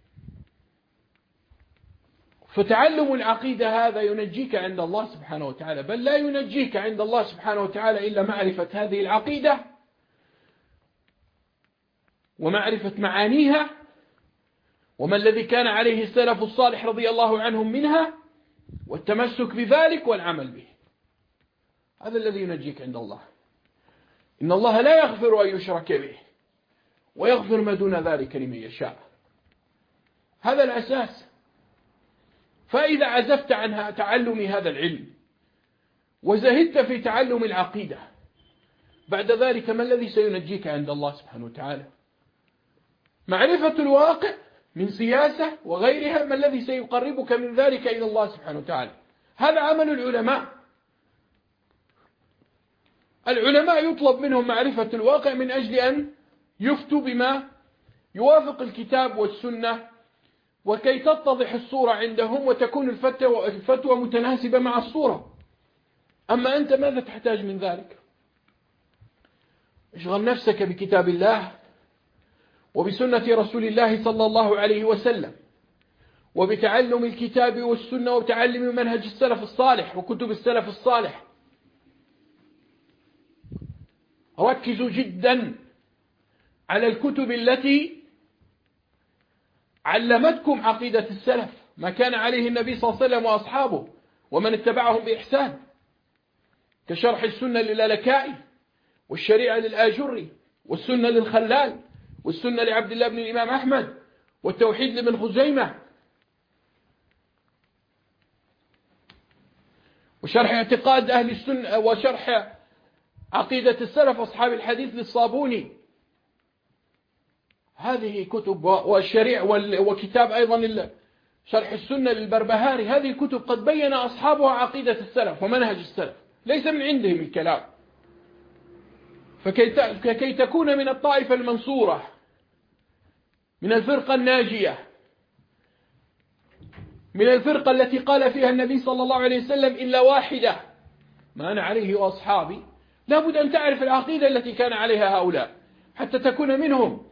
فتعلم العقيدة هذا ينجيك عند الله سبحانه وتعالى، بل لا ينجيك عند الله سبحانه وتعالى إلا معرفة هذه العقيدة ومعرفة معانيها وما الذي كان عليه السلف الصالح رضي الله عنهم منها، والتمسك بذلك والعمل به. هذا الذي ينجيك عند الله. إن الله لا يغفر أن يشرك به ويغفر ما دون ذلك لمن يشاء. هذا الأساس. فإذا عزفت عن تعلم هذا العلم وزهدت في تعلم العقيدة، بعد ذلك ما الذي سينجيك عند الله سبحانه وتعالى؟ معرفة الواقع من سياسة وغيرها، ما الذي سيقربك من ذلك إلى الله سبحانه وتعالى؟ هذا عمل العلماء. العلماء يطلب منهم معرفة الواقع من أجل أن يفتوا بما يوافق الكتاب والسنة، وكي تتضح الصورة عندهم وتكون الفتوى متناسبة مع الصورة. أما أنت ماذا تحتاج من ذلك؟ اشغل نفسك بكتاب الله وبسنة رسول الله صلى الله عليه وسلم، وبتعلم الكتاب والسنة وبتعلم منهج السلف الصالح وكتب السلف الصالح. ركزوا جدا على الكتب التي علمتكم عقيدة السلف، ما كان عليه النبي صلى الله عليه وسلم وأصحابه ومن اتبعهم بإحسان، كشرح السنة للالكائي، والشريعة للآجري، والسنة للخلال، والسنة لعبد الله بن الإمام أحمد، والتوحيد لابن خزيمة، وشرح اعتقاد أهل السنة، وشرح عقيدة السلف أصحاب الحديث للصابوني. هذه كتب، والشريع وكتاب أيضا شرح السنة للبربهاري. هذه كتب قد بين أصحابها عقيدة السلف ومنهج السلف، ليس من عندهم الكلام. فكي تكون من الطائفة المنصورة، من الفرقة الناجية، من الفرقة التي قال فيها النبي صلى الله عليه وسلم إلا واحدة ما أنا عليه وأصحابي، لابد أن تعرف العقيدة التي كان عليها هؤلاء حتى تكون منهم،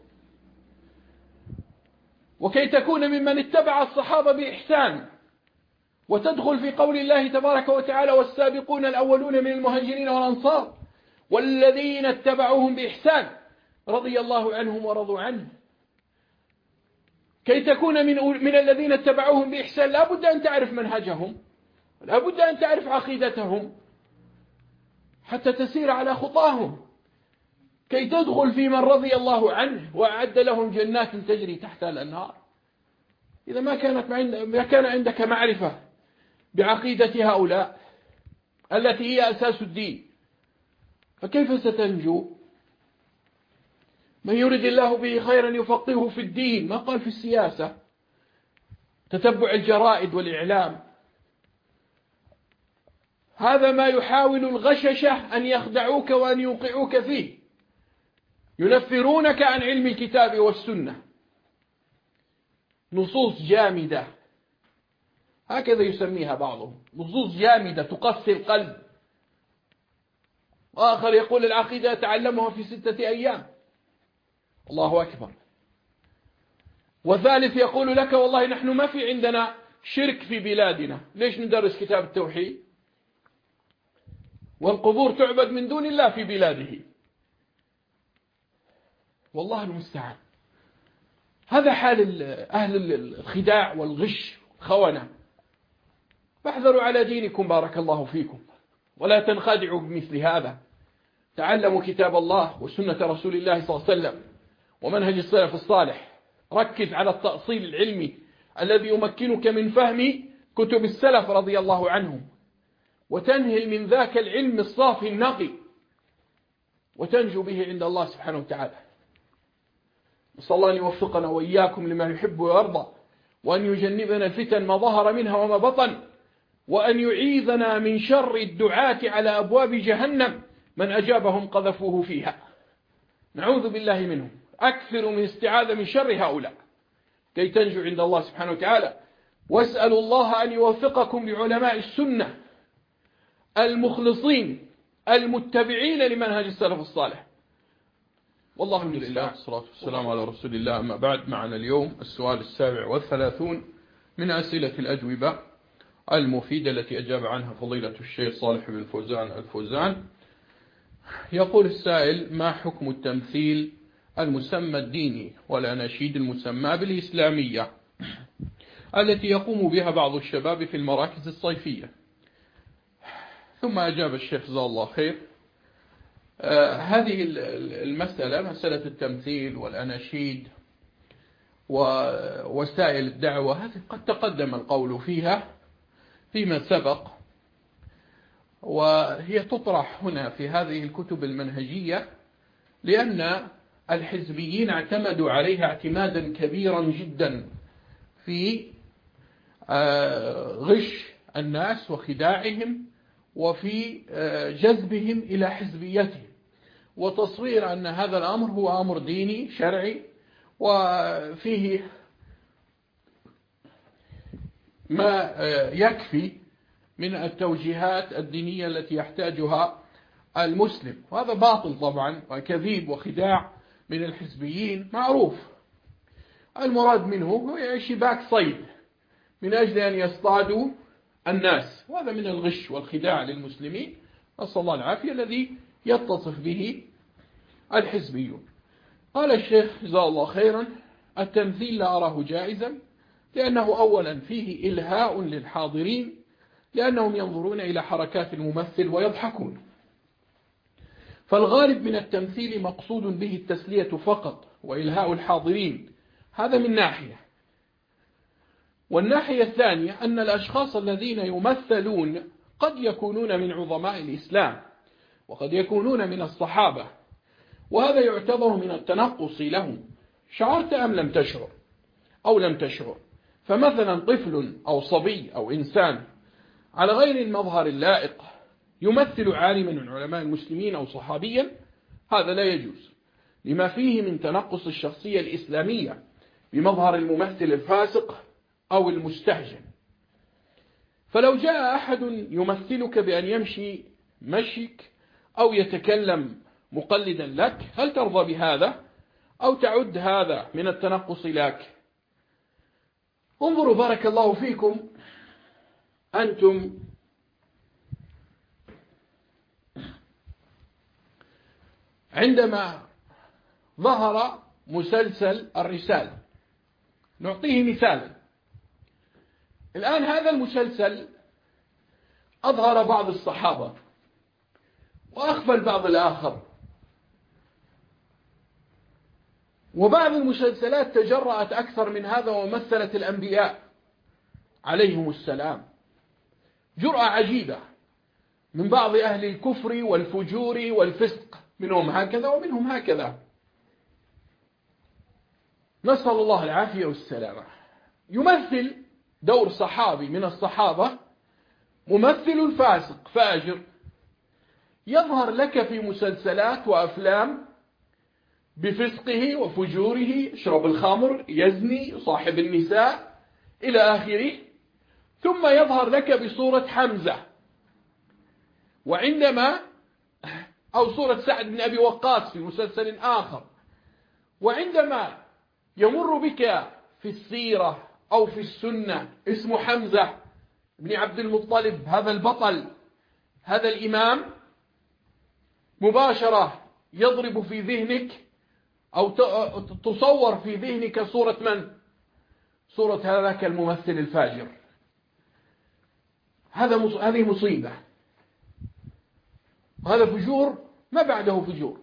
وكي تكون ممن اتبع الصحابة بإحسان، وتدخل في قول الله تبارك وتعالى: والسابقون الأولون من المهاجرين والأنصار والذين اتبعوهم بإحسان رضي الله عنهم ورضوا عنه. كي تكون من الذين اتبعوهم بإحسان لابد أن تعرف منهجهم، لابد أن تعرف عقيدتهم حتى تسير على خطاهم، كي تدخل في من رضي الله عنه وأعد لهم جنات تجري تحتها الأنهار. إذا ما كان عندك معرفة بعقيدة هؤلاء التي هي أساس الدين، فكيف ستنجو؟ من يرد الله به خيرا يفقهه في الدين، ما قال في السياسة. تتبع الجرائد والإعلام، هذا ما يحاول الغششة أن يخدعوك وأن يوقعوك فيه، ينفرونك عن علم الكتاب والسنة. نصوص جامدة، هكذا يسميها بعضهم، نصوص جامدة تقسي القلب. وآخر يقول العقيدة تعلمها في 6 أيام. الله أكبر. وثالث يقول لك: والله نحن ما في عندنا شرك في بلادنا، ليش ندرس كتاب التوحيد؟ والقبور تعبد من دون الله في بلاده. والله المستعان. هذا حال أهل الخداع والغش والخونة. فاحذروا على دينكم بارك الله فيكم، ولا تنخدعوا بمثل هذا. تعلموا كتاب الله وسنة رسول الله صلى الله عليه وسلم ومنهج السلف الصالح. ركز على التأصيل العلمي الذي يمكنك من فهم كتب السلف رضي الله عنهم، وتنهل من ذاك العلم الصافي النقي، وتنجو به عند الله سبحانه وتعالى. نسأل الله أن يوفقنا وإياكم لما يحب ويرضى، وأن يجنبنا الفتن ما ظهر منها وما بطن، وأن يعيذنا من شر الدعاة على أبواب جهنم، من أجابهم قذفوه فيها. نعوذ بالله منهم. أكثر من استعاذة من شر هؤلاء كي تنجو عند الله سبحانه وتعالى. واسألوا الله أن يوفقكم بعلماء السنة المخلصين المتبعين لمنهج السلف الصالح. والله الحمد لله والصلاة والسلام على رسول الله. أما بعد، معنا اليوم السؤال 37 من أسئلة الأجوبة المفيدة التي أجاب عنها فضيلة الشيخ صالح بن فوزان الفوزان. يقول السائل: ما حكم التمثيل المسمى الديني والأناشيد المسمى بالإسلامية التي يقوم بها بعض الشباب في المراكز الصيفية. ثم أجاب الشيخ جزاه الله خير: هذه المسألة، مسألة التمثيل والأناشيد ووسائل الدعوة، هذه قد تقدم القول فيها فيما سبق، وهي تطرح هنا في هذه الكتب المنهجية لأن الحزبيين اعتمدوا عليها اعتمادا كبيرا جدا في غش الناس وخداعهم وفي جذبهم إلى حزبيتهم وتصوير أن هذا الأمر هو أمر ديني شرعي وفيه ما يكفي من التوجيهات الدينية التي يحتاجها المسلم. وهذا باطل طبعا وكذيب وخداع من الحزبيين معروف. المراد منه هو شباك صيد من أجل أن يصطادوا الناس، وهذا من الغش والخداع للمسلمين، نسأل الله العافية، الذي يتصف به الحزبيون. قال الشيخ جزاه الله خيرا: التمثيل لا أراه جائزا، لأنه أولا فيه إلهاء للحاضرين، لأنهم ينظرون إلى حركات الممثل ويضحكون، فالغالب من التمثيل مقصود به التسلية فقط وإلهاء الحاضرين، هذا من ناحية. والناحية الثانية أن الأشخاص الذين يمثلون قد يكونون من عظماء الإسلام وقد يكونون من الصحابة، وهذا يعتبر من التنقص لهم، شعرت أم لم تشعر أو لم تشعر. فمثلا طفل أو صبي أو إنسان على غير المظهر اللائق يمثل عالما من علماء المسلمين أو صحابيا، هذا لا يجوز لما فيه من تنقص الشخصية الإسلامية بمظهر الممثل الفاسق أو المستهجن. فلو جاء أحد يمثلك بأن يمشي مشيك أو يتكلم مقلدا لك، هل ترضى بهذا أو تعد هذا من التنقص لك؟ انظروا بارك الله فيكم، أنتم عندما ظهر مسلسل الرسالة، نعطيه مثالا، الآن هذا المسلسل أظهر بعض الصحابة وأخفى البعض الآخر، وبعض المسلسلات تجرأت أكثر من هذا ومثلت الأنبياء عليهم السلام، جرأة عجيبة من بعض أهل الكفر والفجور والفسق، منهم هكذا ومنهم هكذا، نسأل الله العافية والسلامة. يمثل دور صحابي من الصحابة ممثل فاسق فاجر، يظهر لك في مسلسلات وأفلام بفسقه وفجوره، يشرب الخمر، يزني، صاحب النساء إلى آخره، ثم يظهر لك بصورة حمزة، وعندما أو صورة سعد بن أبي وقاص في مسلسل آخر، وعندما يمر بك في السيرة أو في السنة اسم حمزة بن عبد المطلب، هذا البطل، هذا الإمام، مباشرة يضرب في ذهنك أو تصور في ذهنك صورة من؟ صورة هذاك الممثل الفاجر. هذه مصيبة، وهذا فجور ما بعده فجور،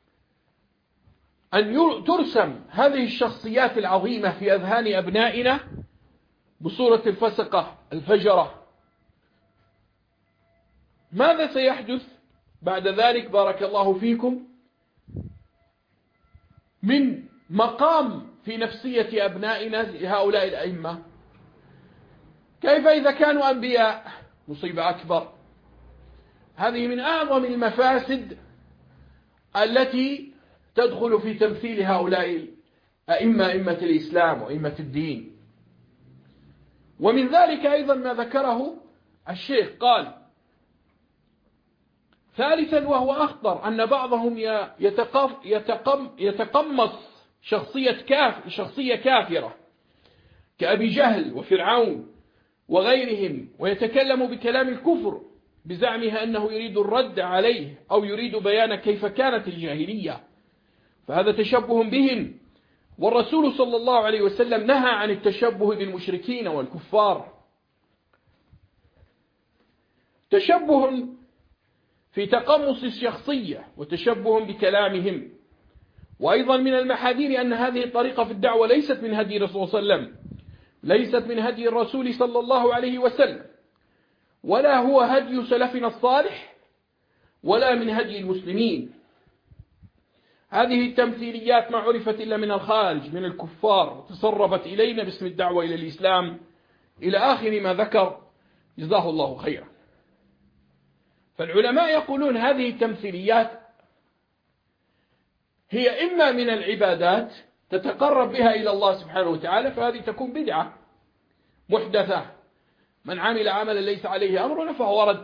أن ترسم هذه الشخصيات العظيمة في أذهان أبنائنا بصورة الفسقة الفجرة. ماذا سيحدث بعد ذلك بارك الله فيكم من مقام في نفسية أبنائنا هؤلاء الأئمة؟ كيف إذا كانوا أنبياء؟ مصيبة أكبر. هذه من أعظم المفاسد التي تدخل في تمثيل هؤلاء أئمة الإسلام وأئمة الدين. ومن ذلك أيضا ما ذكره الشيخ، قال ثالثا وهو أخطر، أن بعضهم يتقمص شخصية كافرة كأبي جهل وفرعون وغيرهم، ويتكلم بكلام الكفر بزعمها أنه يريد الرد عليه أو يريد بيان كيف كانت الجاهلية، فهذا تشبه بهم، والرسول صلى الله عليه وسلم نهى عن التشبه بالمشركين والكفار. تشبه في تقمص الشخصية وتشبه بكلامهم. وأيضا من المحاذير أن هذه الطريقة في الدعوة ليست من هدي الرسول صلى الله عليه وسلم، ليست من هدي الرسول صلى الله عليه وسلم، ولا هو هدي سلفنا الصالح، ولا من هدي المسلمين. هذه التمثيليات ما عرفت إلا من الخارج، من الكفار، تسربت إلينا باسم الدعوة إلى الإسلام إلى آخر ما ذكر، جزاه الله خيرا. فالعلماء يقولون هذه التمثيليات هي إما من العبادات تتقرب بها إلى الله سبحانه وتعالى، فهذه تكون بدعة محدثة، من عمل عملا ليس عليه أمرنا فهو رد.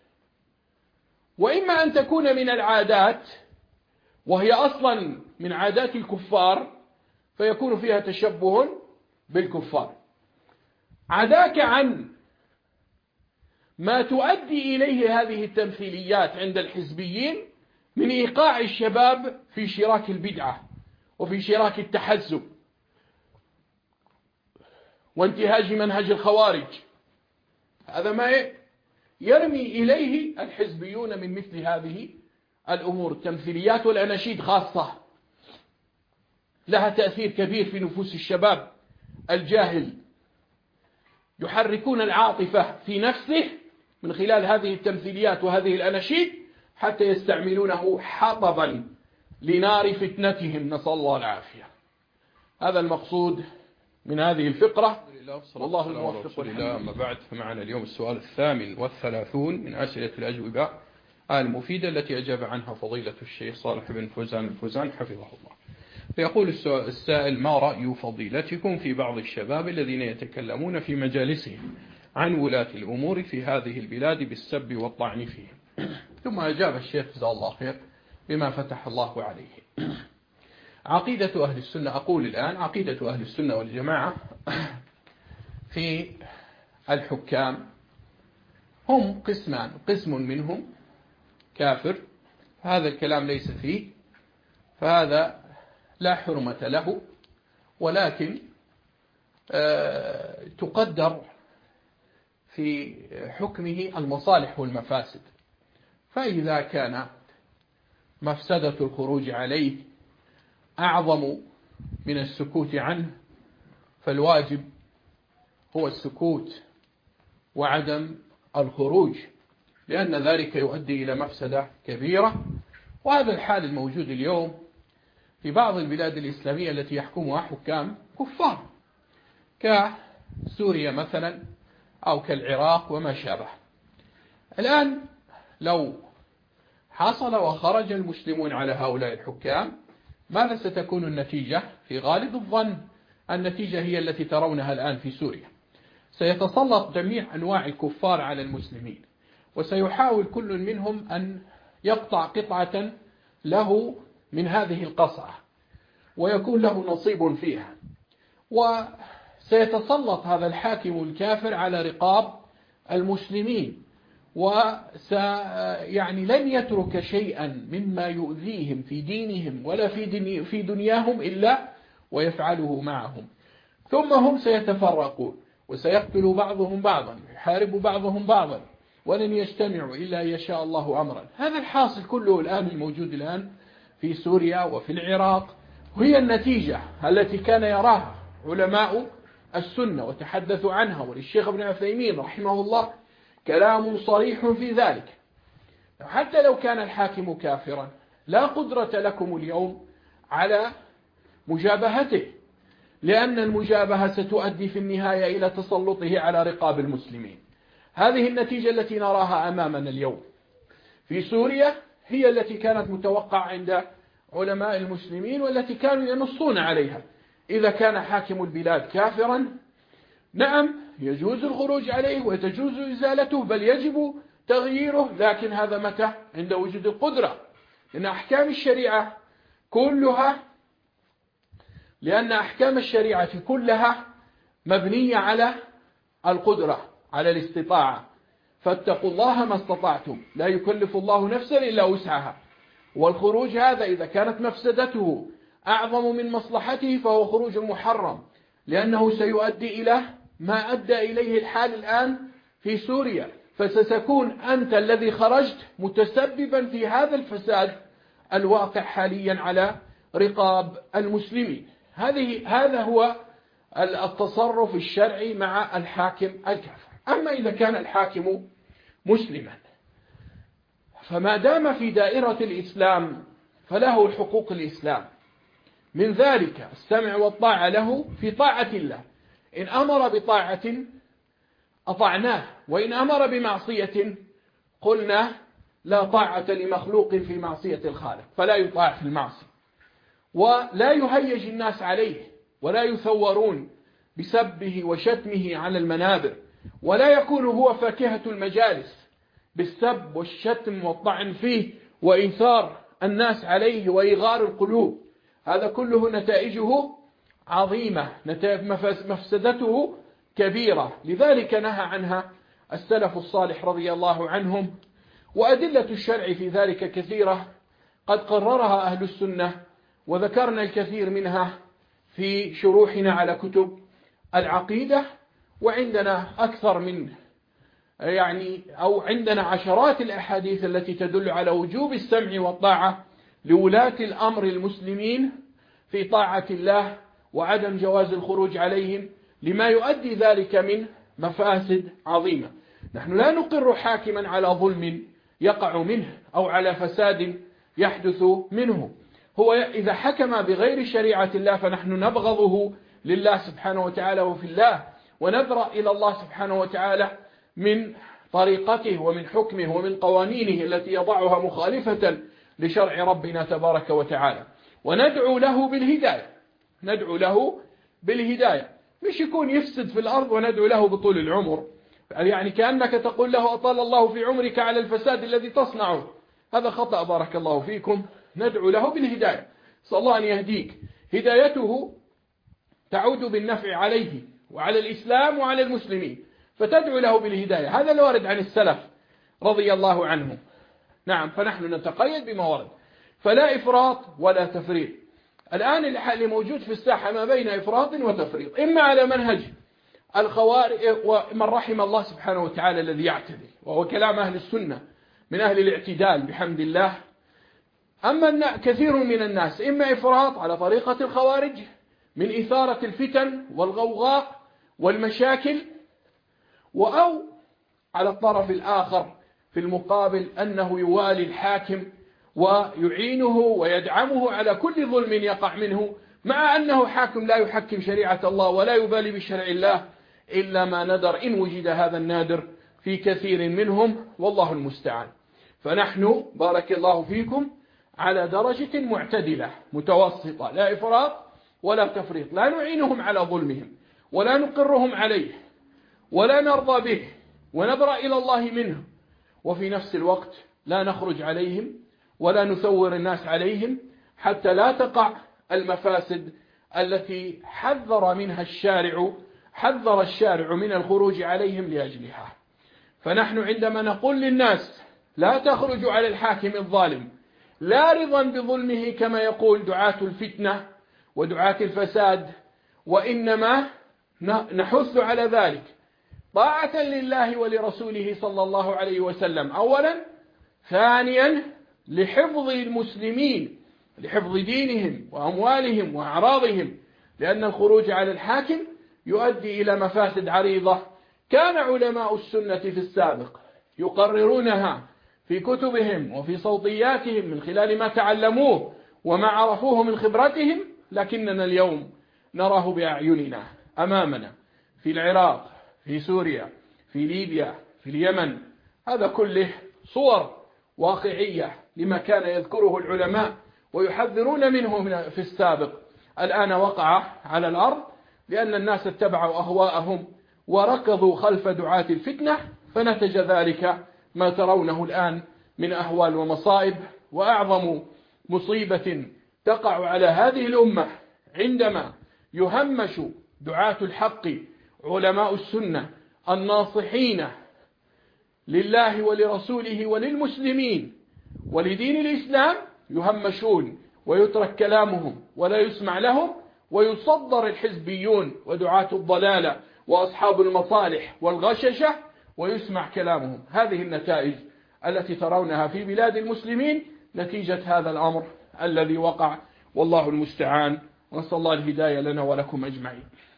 وإما أن تكون من العادات، وهي أصلا من عادات الكفار، فيكون فيها تشبه بالكفار. عداك عن ما تؤدي إليه هذه التمثيليات عند الحزبيين من إيقاع الشباب في شراك البدعة وفي شراك التحزب وانتهاج منهج الخوارج. هذا ما يرمي إليه الحزبيون من مثل هذه الأمور. التمثيليات والأناشيد خاصة لها تأثير كبير في نفوس الشباب الجاهل، يحركون العاطفة في نفسه من خلال هذه التمثيليات وهذه الأناشيد حتى يستعملونه حطبا لنار فتنتهم، نسأل الله العافية. هذا المقصود من هذه الفقرة، والله الموفق والحمد لله. أما بعد، فمعنا اليوم السؤال 38 من أسئلة الأجوبة المفيدة التي أجاب عنها فضيلة الشيخ صالح بن فوزان الفوزان حفظه الله. فيقول السائل: ما رأي فضيلتكم في بعض الشباب الذين يتكلمون في مجالسهم عن ولاة الأمور في هذه البلاد بالسب والطعن فيهم؟ ثم أجاب الشيخ جزاه الله خير بما فتح الله عليه. عقيدة أهل السنة، أقول الآن عقيدة أهل السنة والجماعة في الحكام هم قسمان: قسم منهم كافر، هذا الكلام ليس فيه، فهذا لا حرمة له، ولكن تقدر في حكمه المصالح والمفاسد. فإذا كان مفسدة الخروج عليه أعظم من السكوت عنه، فالواجب هو السكوت وعدم الخروج، لأن ذلك يؤدي إلى مفسدة كبيرة. وهذا الحال الموجود اليوم في بعض البلاد الإسلامية التي يحكمها حكام كفار كسوريا مثلا أو كالعراق وما شابه. الآن لو حصل وخرج المسلمون على هؤلاء الحكام، ماذا ستكون النتيجة؟ في غالب الظن النتيجة هي التي ترونها الآن في سوريا. سيتسلط جميع أنواع الكفار على المسلمين، وسيحاول كل منهم أن يقطع قطعة له من هذه القصعة ويكون له نصيب فيها. وسيتسلط هذا الحاكم الكافر على رقاب المسلمين، يعني لن يترك شيئا مما يؤذيهم في دينهم ولا في دنياهم إلا ويفعله معهم. ثم هم سيتفرقون وسيقتل بعضهم بعضا، يحارب بعضهم بعضا، ولن يجتمعوا إلا يشاء الله أمرا. هذا الحاصل كله الآن الموجود الآن في سوريا وفي العراق، وهي النتيجة التي كان يراها علماء السنة وتحدثوا عنها، وللشيخ ابن عثيمين رحمه الله كلام صريح في ذلك. حتى لو كان الحاكم كافرا لا قدرة لكم اليوم على مجابهته، لأن المجابهة ستؤدي في النهاية إلى تسلطه على رقاب المسلمين. هذه النتيجة التي نراها أمامنا اليوم في سوريا هي التي كانت متوقعة عند علماء المسلمين، والتي كانوا ينصون عليها. إذا كان حاكم البلاد كافرا، نعم يجوز الخروج عليه وتجوز إزالته، بل يجب تغييره، لكن هذا متى؟ عند وجود القدرة. لأن أحكام الشريعة كلها مبنية على القدرة، على الاستطاعة. فاتقوا الله ما استطعتم، لا يكلف الله نفسا إلا وسعها. والخروج هذا إذا كانت مفسدته أعظم من مصلحته فهو خروج محرم، لأنه سيؤدي إلى ما أدى إليه الحال الآن في سوريا، فستكون أنت الذي خرجت متسببا في هذا الفساد الواقع حاليا على رقاب المسلمين. هذا هو التصرف الشرعي مع الحاكم الكافر. أما إذا كان الحاكم مسلما فما دام في دائرة الإسلام فله حقوق الإسلام، من ذلك السمع والطاعة له في طاعة الله، إن أمر بطاعة أطعناه، وإن أمر بمعصية قلنا لا طاعة لمخلوق في معصية الخالق، فلا يطاع في المعصية، ولا يهيج الناس عليه، ولا يثورون بسبه وشتمه على المنابر، ولا يكون هو فاكهة المجالس بالسب والشتم والطعن فيه وإيثار الناس عليه وإغار القلوب. هذا كله نتائجه عظيمة، مفسدته كبيرة، لذلك نهى عنها السلف الصالح رضي الله عنهم، وأدلة الشرع في ذلك كثيرة قد قررها أهل السنة، وذكرنا الكثير منها في شروحنا على كتب العقيدة، وعندنا أكثر من أو عندنا عشرات الأحاديث التي تدل على وجوب السمع والطاعة لولاة الأمر المسلمين في طاعة الله، وعدم جواز الخروج عليهم لما يؤدي ذلك من مفاسد عظيمة. نحن لا نقر حاكما على ظلم يقع منه أو على فساد يحدث منه، هو إذا حكم بغير شريعة الله فنحن نبغضه لله سبحانه وتعالى وفي الله، ونبرأ إلى الله سبحانه وتعالى من طريقته ومن حكمه ومن قوانينه التي يضعها مخالفة لشرع ربنا تبارك وتعالى، وندعو له بالهداية. ندعو له بالهداية، مش يكون يفسد في الأرض وندعو له بطول العمر، يعني كأنك تقول له أطال الله في عمرك على الفساد الذي تصنعه، هذا خطأ بارك الله فيكم. ندعو له بالهداية، صلى الله أن يهديك، هدايته تعود بالنفع عليه وعلى الإسلام وعلى المسلمين، فتدعو له بالهداية. هذا الوارد عن السلف رضي الله عنهم. نعم، فنحن نتقيد بما ورد، فلا إفراط ولا تفريط. الآن اللي موجود في الساحة ما بين إفراط وتفريط، إما على منهج الخوارج ومن رحم الله سبحانه وتعالى الذي يعتدل، وهو كلام أهل السنة من أهل الاعتدال بحمد الله. أما كثير من الناس إما إفراط على طريقة الخوارج من إثارة الفتن والغوغاء والمشاكل، أو على الطرف الآخر في المقابل أنه يوالي الحاكم ويعينه ويدعمه على كل ظلم يقع منه، مع أنه حاكم لا يحكم شريعة الله ولا يبالي بشرع الله إلا ما ندر، إن وجد هذا النادر في كثير منهم، والله المستعان. فنحن بارك الله فيكم على درجة معتدلة متوسطة، لا إفراط ولا تفريط، لا نعينهم على ظلمهم ولا نقرهم عليه ولا نرضى به ونبرأ إلى الله منه، وفي نفس الوقت لا نخرج عليهم ولا نثور الناس عليهم حتى لا تقع المفاسد التي حذر الشارع من الخروج عليهم لأجلها. فنحن عندما نقول للناس لا تخرجوا على الحاكم الظالم، لا رضا بظلمه كما يقول دعاة الفتنة ودعاة الفساد، وإنما نحث على ذلك طاعة لله ولرسوله صلى الله عليه وسلم أولا، ثانيا لحفظ المسلمين، لحفظ دينهم وأموالهم وأعراضهم، لأن الخروج على الحاكم يؤدي إلى مفاسد عريضة. كان علماء السنة في السابق يقررونها في كتبهم وفي صوتياتهم من خلال ما تعلموه وما عرفوه من خبرتهم، لكننا اليوم نراه بأعيننا أمامنا في العراق، في سوريا، في ليبيا، في اليمن. هذا كله صور واقعية لما كان يذكره العلماء ويحذرون منه في السابق، الآن وقع على الأرض لأن الناس اتبعوا أهواءهم وركضوا خلف دعاة الفتنة، فنتج ذلك ما ترونه الآن من أهوال ومصائب. وأعظم مصيبة تقع على هذه الأمة عندما يهمش دعاة الحق علماء السنة الناصحين لله ولرسوله وللمسلمين ولدين الإسلام، يهمشون ويترك كلامهم ولا يسمع لهم، ويصدر الحزبيون ودعاة الضلالة وأصحاب المصالح والغششة ويسمع كلامهم. هذه النتائج التي ترونها في بلاد المسلمين نتيجة هذا الأمر الذي وقع، والله المستعان، ونسأل الله الهداية لنا ولكم أجمعين.